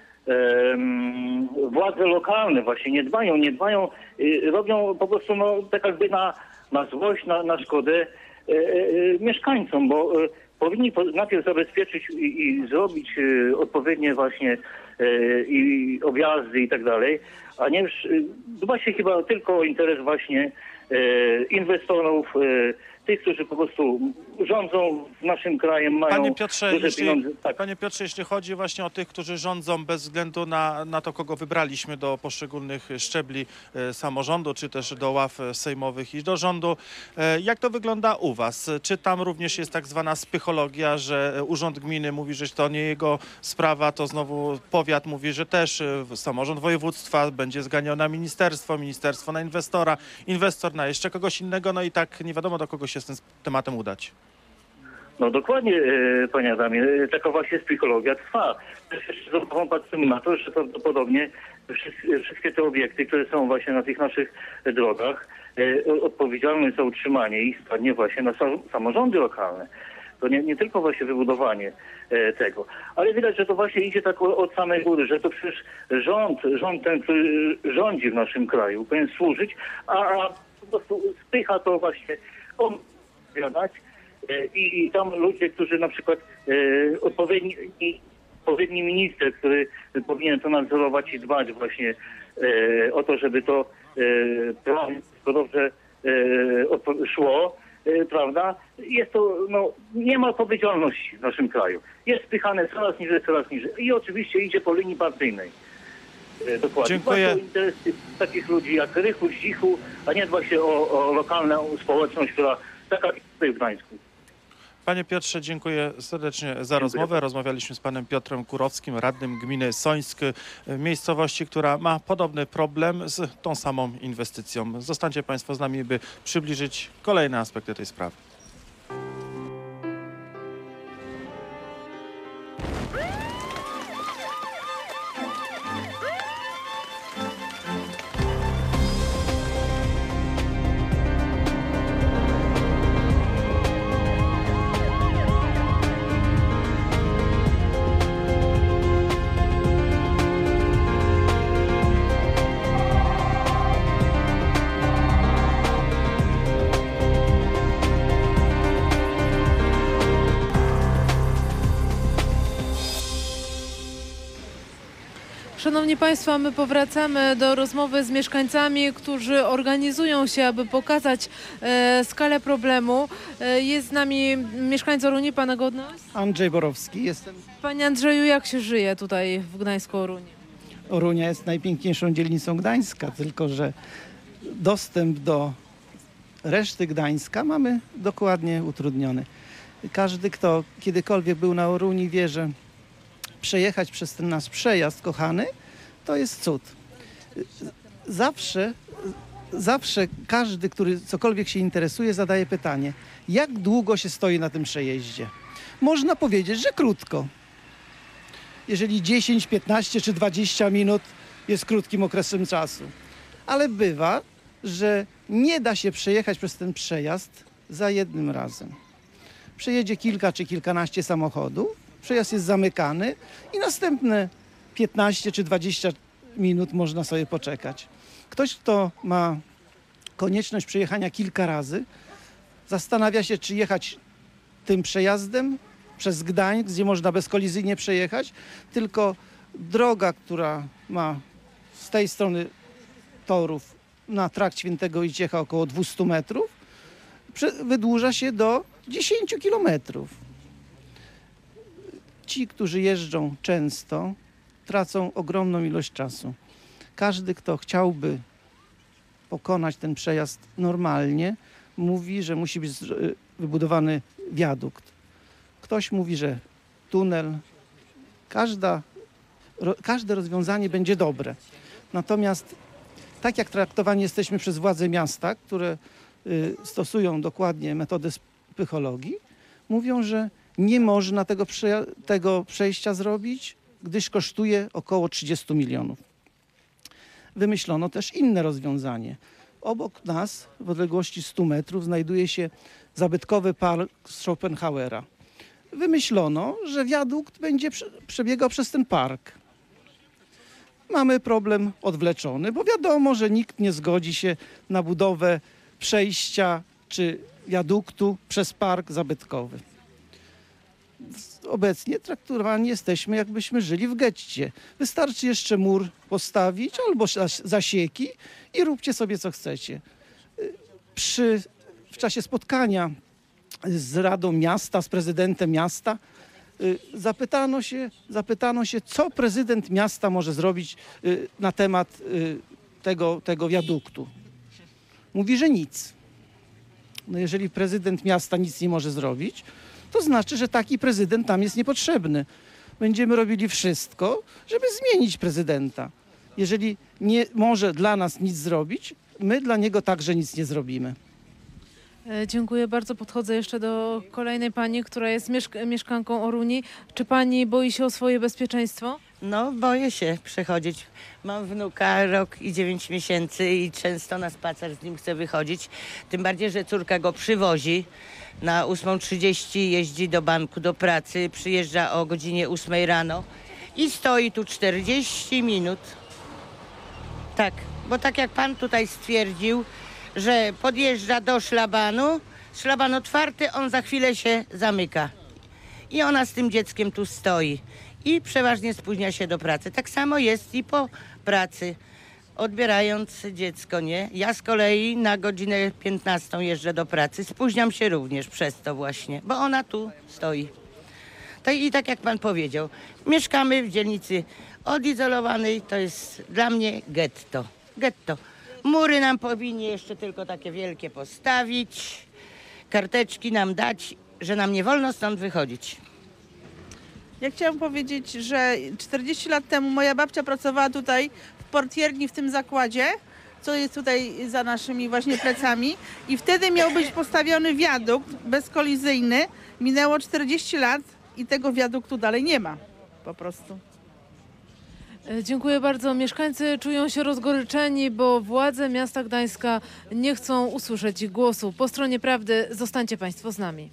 e, władze lokalne właśnie nie dbają, nie dbają, e, robią po prostu no, tak jakby na, na złość, na, na szkodę e, e, mieszkańcom, bo e, powinni po, najpierw zabezpieczyć i, i zrobić e, odpowiednie właśnie e, i objazdy i tak dalej, a nie już, e, dba się chyba tylko o interes właśnie e, inwestorów, e, tych, którzy po prostu rządzą naszym krajem, mają Panie Piotrze, duże jeśli, pieniądze. Tak. Panie Piotrze, jeśli chodzi właśnie o tych, którzy rządzą bez względu na, na to, kogo wybraliśmy do poszczególnych szczebli e, samorządu, czy też do ław sejmowych i do rządu, e, jak to wygląda u Was? Czy tam również jest tak zwana spychologia, że urząd gminy mówi, że to nie jego sprawa, to znowu powiat mówi, że też e, samorząd województwa będzie zganiał na ministerstwo, ministerstwo na inwestora, inwestor na jeszcze kogoś innego, no i tak nie wiadomo, do kogo się z tym tematem udać. No dokładnie, e, panie Adamie, e, taka właśnie psychologia trwa. Też jeszcze patrzymy na to, że prawdopodobnie wszystkie, wszystkie te obiekty, które są właśnie na tych naszych drogach, e, odpowiedzialne za utrzymanie ich spadnie właśnie na sam, samorządy lokalne. To nie, nie tylko właśnie wybudowanie e, tego, ale widać, że to właśnie idzie tak o, od samej góry, że to przecież rząd, rząd ten, który rządzi w naszym kraju, powinien służyć, a, a po prostu spycha to właśnie on wiadać i, i tam ludzie, którzy na przykład e, odpowiedni, i, odpowiedni minister, który powinien to nadzorować i dbać właśnie e, o to, żeby to e, dobrze e, szło, e, prawda? Jest to, no, nie ma odpowiedzialności w naszym kraju. Jest spychane coraz niżej, coraz niżej i oczywiście idzie po linii partyjnej. E, dokładnie. Dziękuję. Dba się o interesy takich ludzi jak Rychu, Zdzichu, a nie dba się o, o lokalną społeczność, która taka jest tutaj w Gdańsku. Panie Piotrze, dziękuję serdecznie za rozmowę. Rozmawialiśmy z panem Piotrem Kurowskim, radnym gminy Sońsk, miejscowości, która ma podobny problem z tą samą inwestycją. Zostańcie Państwo z nami, by przybliżyć kolejne aspekty tej sprawy. Szanowni Państwo, my powracamy do rozmowy z mieszkańcami, którzy organizują się, aby pokazać e, skalę problemu. E, jest z nami mieszkańca Oruni, pana godność? Andrzej Borowski, jestem. Panie Andrzeju, jak się żyje tutaj w Gdańsku Oruni? Orunia jest najpiękniejszą dzielnicą Gdańska, tylko że dostęp do reszty Gdańska mamy dokładnie utrudniony. Każdy, kto kiedykolwiek był na Oruni, wie, że przejechać przez ten nasz przejazd kochany, to jest cud. Zawsze, zawsze każdy, który cokolwiek się interesuje, zadaje pytanie, jak długo się stoi na tym przejeździe? Można powiedzieć, że krótko. Jeżeli dziesięć, piętnaście czy dwadzieścia minut jest krótkim okresem czasu. Ale bywa, że nie da się przejechać przez ten przejazd za jednym razem. Przejedzie kilka czy kilkanaście samochodów, przejazd jest zamykany i następne piętnaście czy dwadzieścia minut można sobie poczekać. Ktoś, kto ma konieczność przejechania kilka razy, zastanawia się, czy jechać tym przejazdem przez Gdańsk, gdzie można bezkolizyjnie przejechać, tylko droga, która ma z tej strony torów na trakt Świętego Wojciecha około dwieście metrów, wydłuża się do dziesięć kilometrów. Ci, którzy jeżdżą często, tracą ogromną ilość czasu. Każdy, kto chciałby pokonać ten przejazd normalnie, mówi, że musi być wybudowany wiadukt. Ktoś mówi, że tunel. Każda, ro, każde rozwiązanie będzie dobre. Natomiast tak jak traktowani jesteśmy przez władze miasta, które y, stosują dokładnie metodę psychologii, mówią, że nie można tego, prze, tego przejścia zrobić, gdyż kosztuje około trzydzieści milionów. Wymyślono też inne rozwiązanie. Obok nas, w odległości stu metrów, znajduje się zabytkowy park Schopenhauera. Wymyślono, że wiadukt będzie przebiegał przez ten park. Mamy problem odwleczony, bo wiadomo, że nikt nie zgodzi się na budowę przejścia czy wiaduktu przez park zabytkowy. Obecnie traktowani jesteśmy, jakbyśmy żyli w getcie. Wystarczy jeszcze mur postawić albo zasieki i róbcie sobie co chcecie. Przy, w czasie spotkania z Radą Miasta, z prezydentem miasta, zapytano się, zapytano się, co prezydent miasta może zrobić na temat tego, tego wiaduktu. Mówi, że nic. No jeżeli prezydent miasta nic nie może zrobić, to znaczy, że taki prezydent tam jest niepotrzebny. Będziemy robili wszystko, żeby zmienić prezydenta. Jeżeli nie może dla nas nic zrobić, my dla niego także nic nie zrobimy. Dziękuję bardzo. Podchodzę jeszcze do kolejnej pani, która jest mieszk- mieszkanką Oruni. Czy pani boi się o swoje bezpieczeństwo? No, boję się przechodzić. Mam wnuka, rok i dziewięć miesięcy i często na spacer z nim chcę wychodzić. Tym bardziej, że córka go przywozi. Na ósma trzydzieści jeździ do banku, do pracy, przyjeżdża o godzinie ósmej rano i stoi tu czterdzieści minut. Tak, bo tak jak pan tutaj stwierdził, że podjeżdża do szlabanu, szlaban otwarty, on za chwilę się zamyka. I ona z tym dzieckiem tu stoi i przeważnie spóźnia się do pracy. Tak samo jest i po pracy, odbierając dziecko, nie? Ja z kolei na godzinę piętnastą jeżdżę do pracy, spóźniam się również przez to właśnie, bo ona tu stoi. To i tak jak pan powiedział, mieszkamy w dzielnicy odizolowanej, to jest dla mnie getto. Getto. Mury nam powinni jeszcze tylko takie wielkie postawić, karteczki nam dać, że nam nie wolno stąd wychodzić. Ja chciałam powiedzieć, że czterdzieści lat temu moja babcia pracowała tutaj w portierni w tym zakładzie, co jest tutaj za naszymi właśnie plecami i wtedy miał być postawiony wiadukt bezkolizyjny. Minęło czterdzieści lat i tego wiaduktu dalej nie ma po prostu. Dziękuję bardzo. Mieszkańcy czują się rozgoryczeni, bo władze miasta Gdańska nie chcą usłyszeć ich głosu. Po stronie prawdy zostańcie państwo z nami.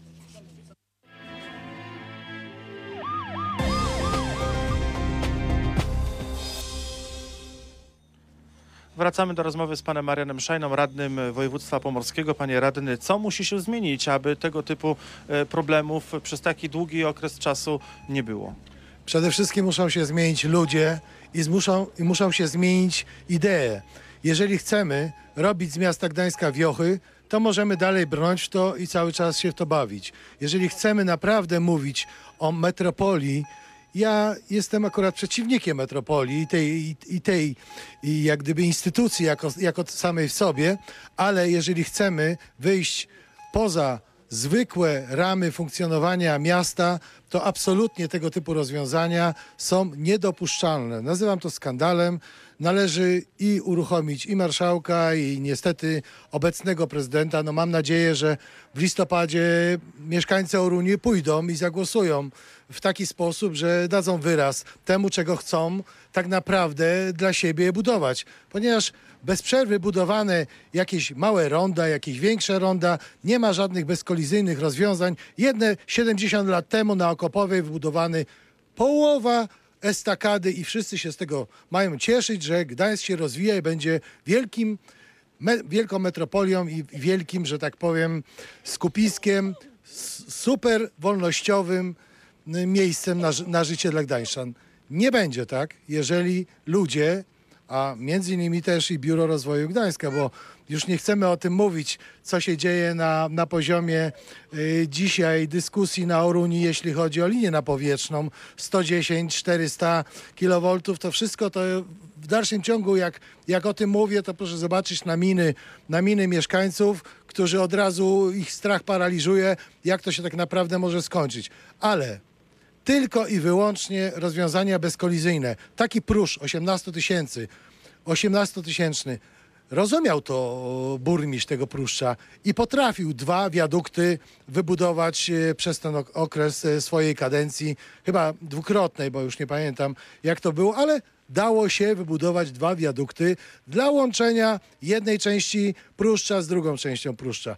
Wracamy do rozmowy z panem Marianem Szajną, radnym województwa pomorskiego. Panie radny, co musi się zmienić, aby tego typu problemów przez taki długi okres czasu nie było? Przede wszystkim muszą się zmienić ludzie i muszą, i muszą się zmienić idee. Jeżeli chcemy robić z miasta Gdańska wiochy, to możemy dalej brnąć w to i cały czas się w to bawić. Jeżeli chcemy naprawdę mówić o metropolii, ja jestem akurat przeciwnikiem metropolii i tej, i, i tej i jak gdyby instytucji jako, jako samej w sobie, ale jeżeli chcemy wyjść poza zwykłe ramy funkcjonowania miasta, to absolutnie tego typu rozwiązania są niedopuszczalne. Nazywam to skandalem. Należy i uruchomić i marszałka, i niestety obecnego prezydenta. No mam nadzieję, że w listopadzie mieszkańcy Oruni pójdą i zagłosują w taki sposób, że dadzą wyraz temu, czego chcą tak naprawdę dla siebie budować. Ponieważ bez przerwy budowane jakieś małe ronda, jakieś większe ronda, nie ma żadnych bezkolizyjnych rozwiązań. Jedne siedemdziesiąt lat temu na Okopowej wybudowany połowa estakady i wszyscy się z tego mają cieszyć, że Gdańsk się rozwija i będzie wielkim, me, wielką metropolią i wielkim, że tak powiem, skupiskiem, super wolnościowym miejscem na, na życie dla gdańszczan. Nie będzie tak, jeżeli ludzie, a między innymi też i Biuro Rozwoju Gdańska, bo już nie chcemy o tym mówić, co się dzieje na, na poziomie y, dzisiaj dyskusji na Oruni, jeśli chodzi o linię napowietrzną, sto dziesięć, czterysta kilowoltów, to wszystko to w dalszym ciągu, jak, jak o tym mówię, to proszę zobaczyć na miny, na miny mieszkańców, którzy od razu ich strach paraliżuje, jak to się tak naprawdę może skończyć. Ale tylko i wyłącznie rozwiązania bezkolizyjne. Taki próż osiemnaście tysięcy, osiemnastotysięczny, rozumiał to burmistrz tego Pruszcza i potrafił dwa wiadukty wybudować przez ten okres swojej kadencji, chyba dwukrotnej, bo już nie pamiętam jak to było, ale dało się wybudować dwa wiadukty dla łączenia jednej części Pruszcza z drugą częścią Pruszcza.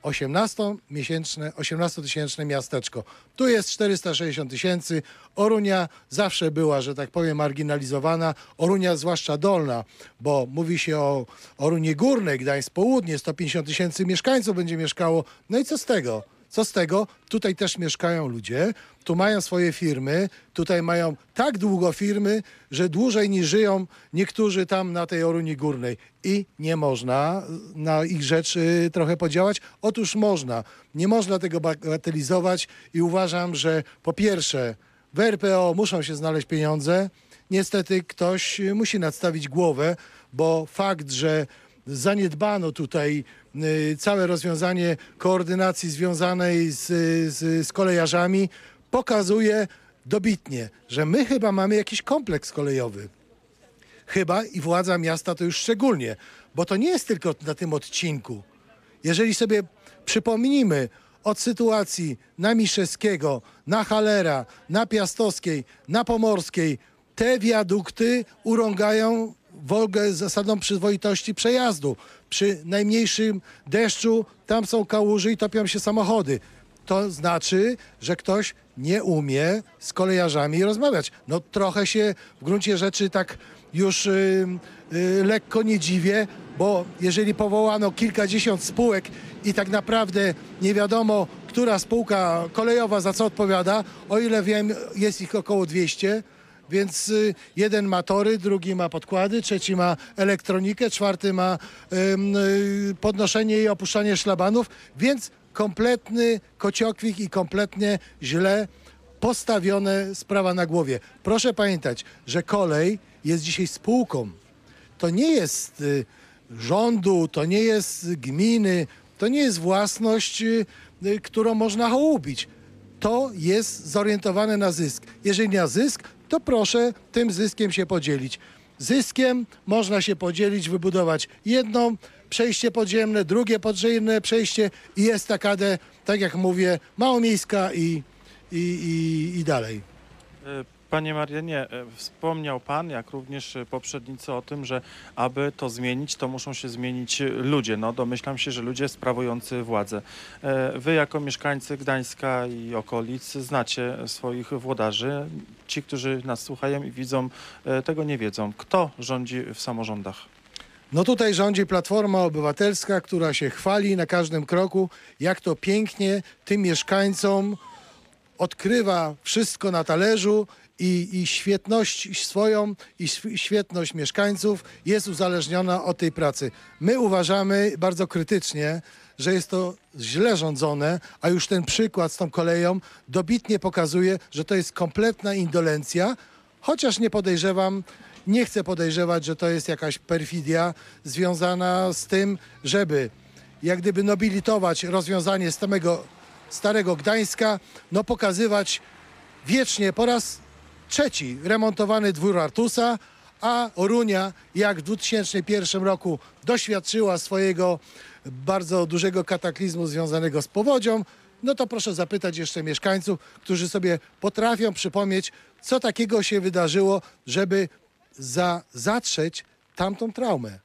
osiemnastomiesięczne, osiemnastotysięczne miasteczko. Tu jest czterysta sześćdziesiąt tysięcy. Orunia zawsze była, że tak powiem, marginalizowana. Orunia zwłaszcza dolna, bo mówi się o Orunii Górnej, Gdańsk Południe, sto pięćdziesiąt tysięcy mieszkańców będzie mieszkało. No i co z tego? Co z tego? Tutaj też mieszkają ludzie, tu mają swoje firmy, tutaj mają tak długo firmy, że dłużej niż żyją niektórzy tam na tej Orunii Górnej. I nie można na ich rzecz y, trochę podziałać? Otóż można. Nie można tego bagatelizować i uważam, że po pierwsze w R P O muszą się znaleźć pieniądze. Niestety ktoś musi nadstawić głowę, bo fakt, że zaniedbano tutaj y, całe rozwiązanie koordynacji związanej z, z, z kolejarzami, pokazuje dobitnie, że my chyba mamy jakiś kompleks kolejowy. Chyba i władza miasta to już szczególnie, bo to nie jest tylko na tym odcinku. Jeżeli sobie przypomnimy od sytuacji na Miszewskiego, na Halera, na Piastowskiej, na Pomorskiej, te wiadukty urągają Wolgę zasadą przyzwoitości przejazdu. Przy najmniejszym deszczu tam są kałuże i topią się samochody. To znaczy, że ktoś nie umie z kolejarzami rozmawiać. No trochę się w gruncie rzeczy tak już yy, yy, lekko nie dziwię, bo jeżeli powołano kilkadziesiąt spółek i tak naprawdę nie wiadomo, która spółka kolejowa za co odpowiada, o ile wiem, jest ich około dwieście, więc y, jeden ma tory, drugi ma podkłady, trzeci ma elektronikę, czwarty ma y, y, podnoszenie i opuszczanie szlabanów, więc kompletny kociokwik i kompletnie źle postawione sprawa na głowie. Proszę pamiętać, że kolej jest dzisiaj spółką. To nie jest y, rządu, to nie jest gminy, to nie jest własność, y, y, którą można hołubić. To jest zorientowane na zysk. Jeżeli na zysk, to proszę tym zyskiem się podzielić. Zyskiem można się podzielić, wybudować jedno przejście podziemne, drugie podziemne przejście i estakadę, tak jak mówię, małomiejska i, i, i, i dalej. Panie Marianie, wspomniał Pan, jak również poprzednicy o tym, że aby to zmienić, to muszą się zmienić ludzie. No domyślam się, że ludzie sprawujący władzę. Wy jako mieszkańcy Gdańska i okolic znacie swoich włodarzy. Ci, którzy nas słuchają i widzą, tego nie wiedzą. Kto rządzi w samorządach? No tutaj rządzi Platforma Obywatelska, która się chwali na każdym kroku, jak to pięknie tym mieszkańcom odkrywa wszystko na talerzu i, i świetność swoją i świetność mieszkańców jest uzależniona od tej pracy. My uważamy bardzo krytycznie, że jest to źle rządzone, a już ten przykład z tą koleją dobitnie pokazuje, że to jest kompletna indolencja, chociaż nie podejrzewam, nie chcę podejrzewać, że to jest jakaś perfidia związana z tym, żeby jak gdyby nobilitować rozwiązanie z samego Starego Gdańska, no pokazywać wiecznie po raz trzeci remontowany dwór Artusa, a Orunia, jak w dwa tysiące pierwszym roku doświadczyła swojego bardzo dużego kataklizmu związanego z powodzią, no to proszę zapytać jeszcze mieszkańców, którzy sobie potrafią przypomnieć, co takiego się wydarzyło, żeby za, zatrzeć tamtą traumę.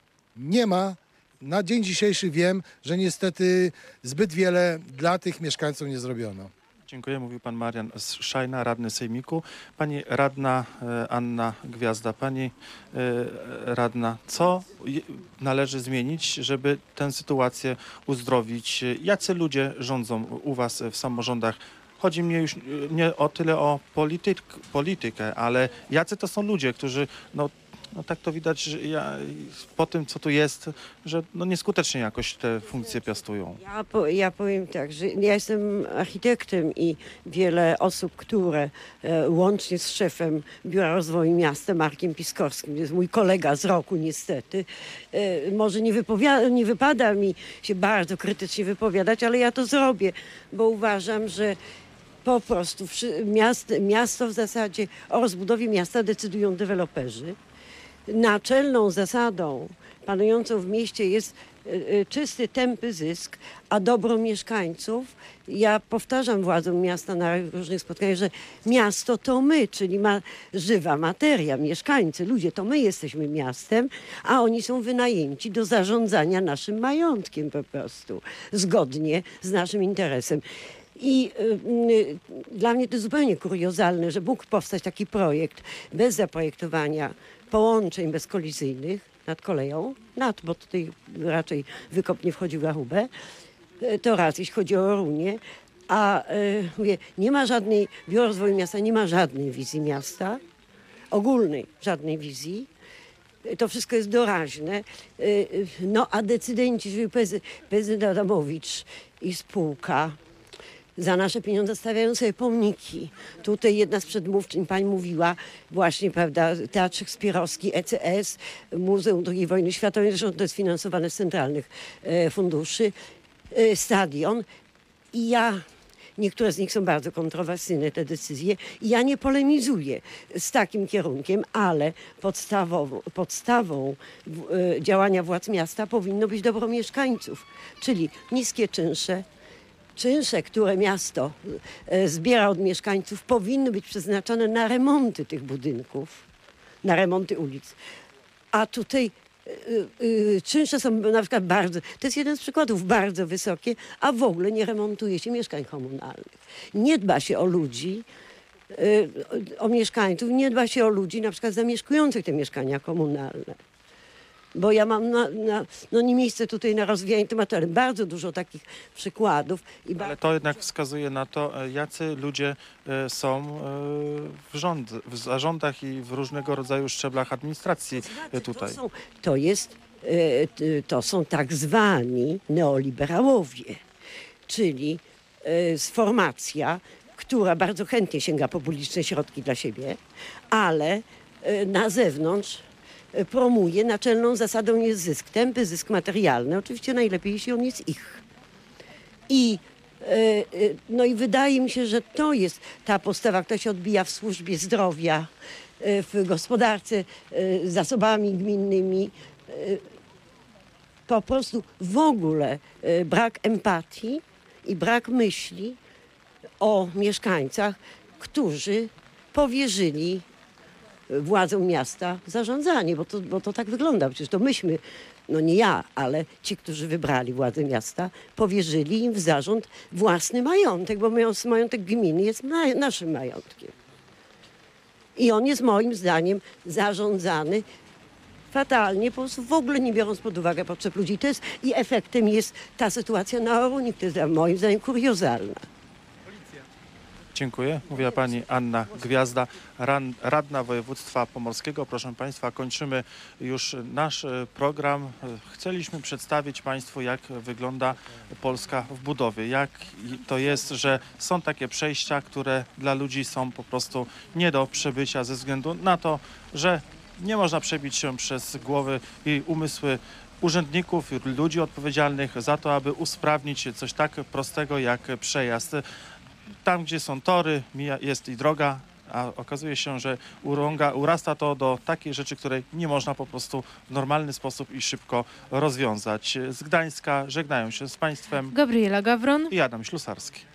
Nie ma. Na dzień dzisiejszy wiem, że niestety zbyt wiele dla tych mieszkańców nie zrobiono. Dziękuję. Mówił pan Marian Szajna, radny sejmiku. Pani radna e, Anna Gwiazda. Pani e, radna, co je- należy zmienić, żeby tę sytuację uzdrowić? Jacy ludzie rządzą u was w samorządach? Chodzi mi już nie o tyle o polityk, politykę, ale jacy to są ludzie, którzy no, no tak to widać, że ja, po tym, co tu jest, że no nieskutecznie jakoś te funkcje piastują. Ja, po, ja powiem tak, że ja jestem architektem i wiele osób, które e, łącznie z szefem Biura Rozwoju Miasta, Markiem Piskorskim, jest mój kolega z roku niestety, e, może nie, wypowiada, nie wypada mi się bardzo krytycznie wypowiadać, ale ja to zrobię, bo uważam, że po prostu wszy- miast, miasto w zasadzie o rozbudowie miasta decydują deweloperzy. Naczelną zasadą panującą w mieście jest y, y, czysty, tępy zysk, a dobro mieszkańców. Ja powtarzam władzom miasta na różnych spotkaniach, że miasto to my, czyli ma żywa materia, mieszkańcy, ludzie, to my jesteśmy miastem, a oni są wynajęci do zarządzania naszym majątkiem po prostu, zgodnie z naszym interesem. I y, y, dla mnie to jest zupełnie kuriozalne, że mógł powstać taki projekt bez zaprojektowania połączeń bezkolizyjnych nad koleją, nad, bo tutaj raczej wykop nie wchodził w rachubę, y, to raz, jeśli chodzi o Orunię, a y, mówię, nie ma żadnej, Biuro Rozwoju Miasta nie ma żadnej wizji miasta, ogólnej żadnej wizji. To wszystko jest doraźne. Y, y, no a decydenci, czyli prezy- prezydent Adamowicz i spółka, za nasze pieniądze stawiają sobie pomniki. Tutaj jedna z przedmówczyń, pani mówiła właśnie, prawda, Teatr Szekspirowski, E C S, Muzeum drugiej Wojny Światowej, zresztą to jest finansowane z centralnych e, funduszy, e, stadion. I ja, niektóre z nich są bardzo kontrowersyjne, te decyzje, i ja nie polemizuję z takim kierunkiem, ale podstawową, podstawą w, e, działania władz miasta powinno być dobro mieszkańców, czyli niskie czynsze. Czynsze, które miasto e, zbiera od mieszkańców, powinny być przeznaczone na remonty tych budynków, na remonty ulic. A tutaj e, e, czynsze są na przykład bardzo, to jest jeden z przykładów, bardzo wysokie, a w ogóle nie remontuje się mieszkań komunalnych. Nie dba się o ludzi, e, o mieszkańców, nie dba się o ludzi na przykład zamieszkujących te mieszkania komunalne. Bo ja mam na, na, no nie miejsce tutaj na rozwijanie tematu, ale bardzo dużo takich przykładów. I ba- Ale to jednak wskazuje na to, e, jacy ludzie e, są e, w, rząd, w zarządach i w różnego rodzaju szczeblach administracji e, tutaj. To, są, to, jest, e, t- to są tak zwani neoliberałowie, czyli e, z formacja, która bardzo chętnie sięga po publiczne środki dla siebie, ale e, na zewnątrz promuje, naczelną zasadą jest zysk, tępy zysk materialny. Oczywiście najlepiej, jeśli on jest ich. I, e, e, no i wydaje mi się, że to jest ta postawa, która się odbija w służbie zdrowia, e, w gospodarce e, zasobami gminnymi. E, po prostu w ogóle e, brak empatii i brak myśli o mieszkańcach, którzy powierzyli władzom miasta zarządzanie, bo to, bo to tak wygląda. Przecież to myśmy, no nie ja, ale ci, którzy wybrali władzę miasta, powierzyli im w zarząd własny majątek, bo majątek gminy jest na, naszym majątkiem. I on jest moim zdaniem zarządzany fatalnie, po prostu w ogóle nie biorąc pod uwagę potrzeb ludzi. To jest, i efektem jest ta sytuacja na Oruni, która jest moim zdaniem kuriozalna. Dziękuję. Mówiła pani Anna Gwiazda, ran, radna województwa pomorskiego. Proszę państwa, kończymy już nasz e, program. E, Chcieliśmy przedstawić państwu, jak wygląda Polska w budowie. Jak i- to jest, że są takie przejścia, które dla ludzi są po prostu nie do przebycia ze względu na to, że nie można przebić się przez głowy i umysły urzędników, ludzi odpowiedzialnych za to, aby usprawnić coś tak prostego jak przejazd. tam, gdzie są tory, mija, jest i droga, a okazuje się, że urąga, urasta to do takiej rzeczy, której nie można po prostu w normalny sposób i szybko rozwiązać. Z Gdańska żegnają się z Państwem Gabriela Gawron i Adam Ślusarski.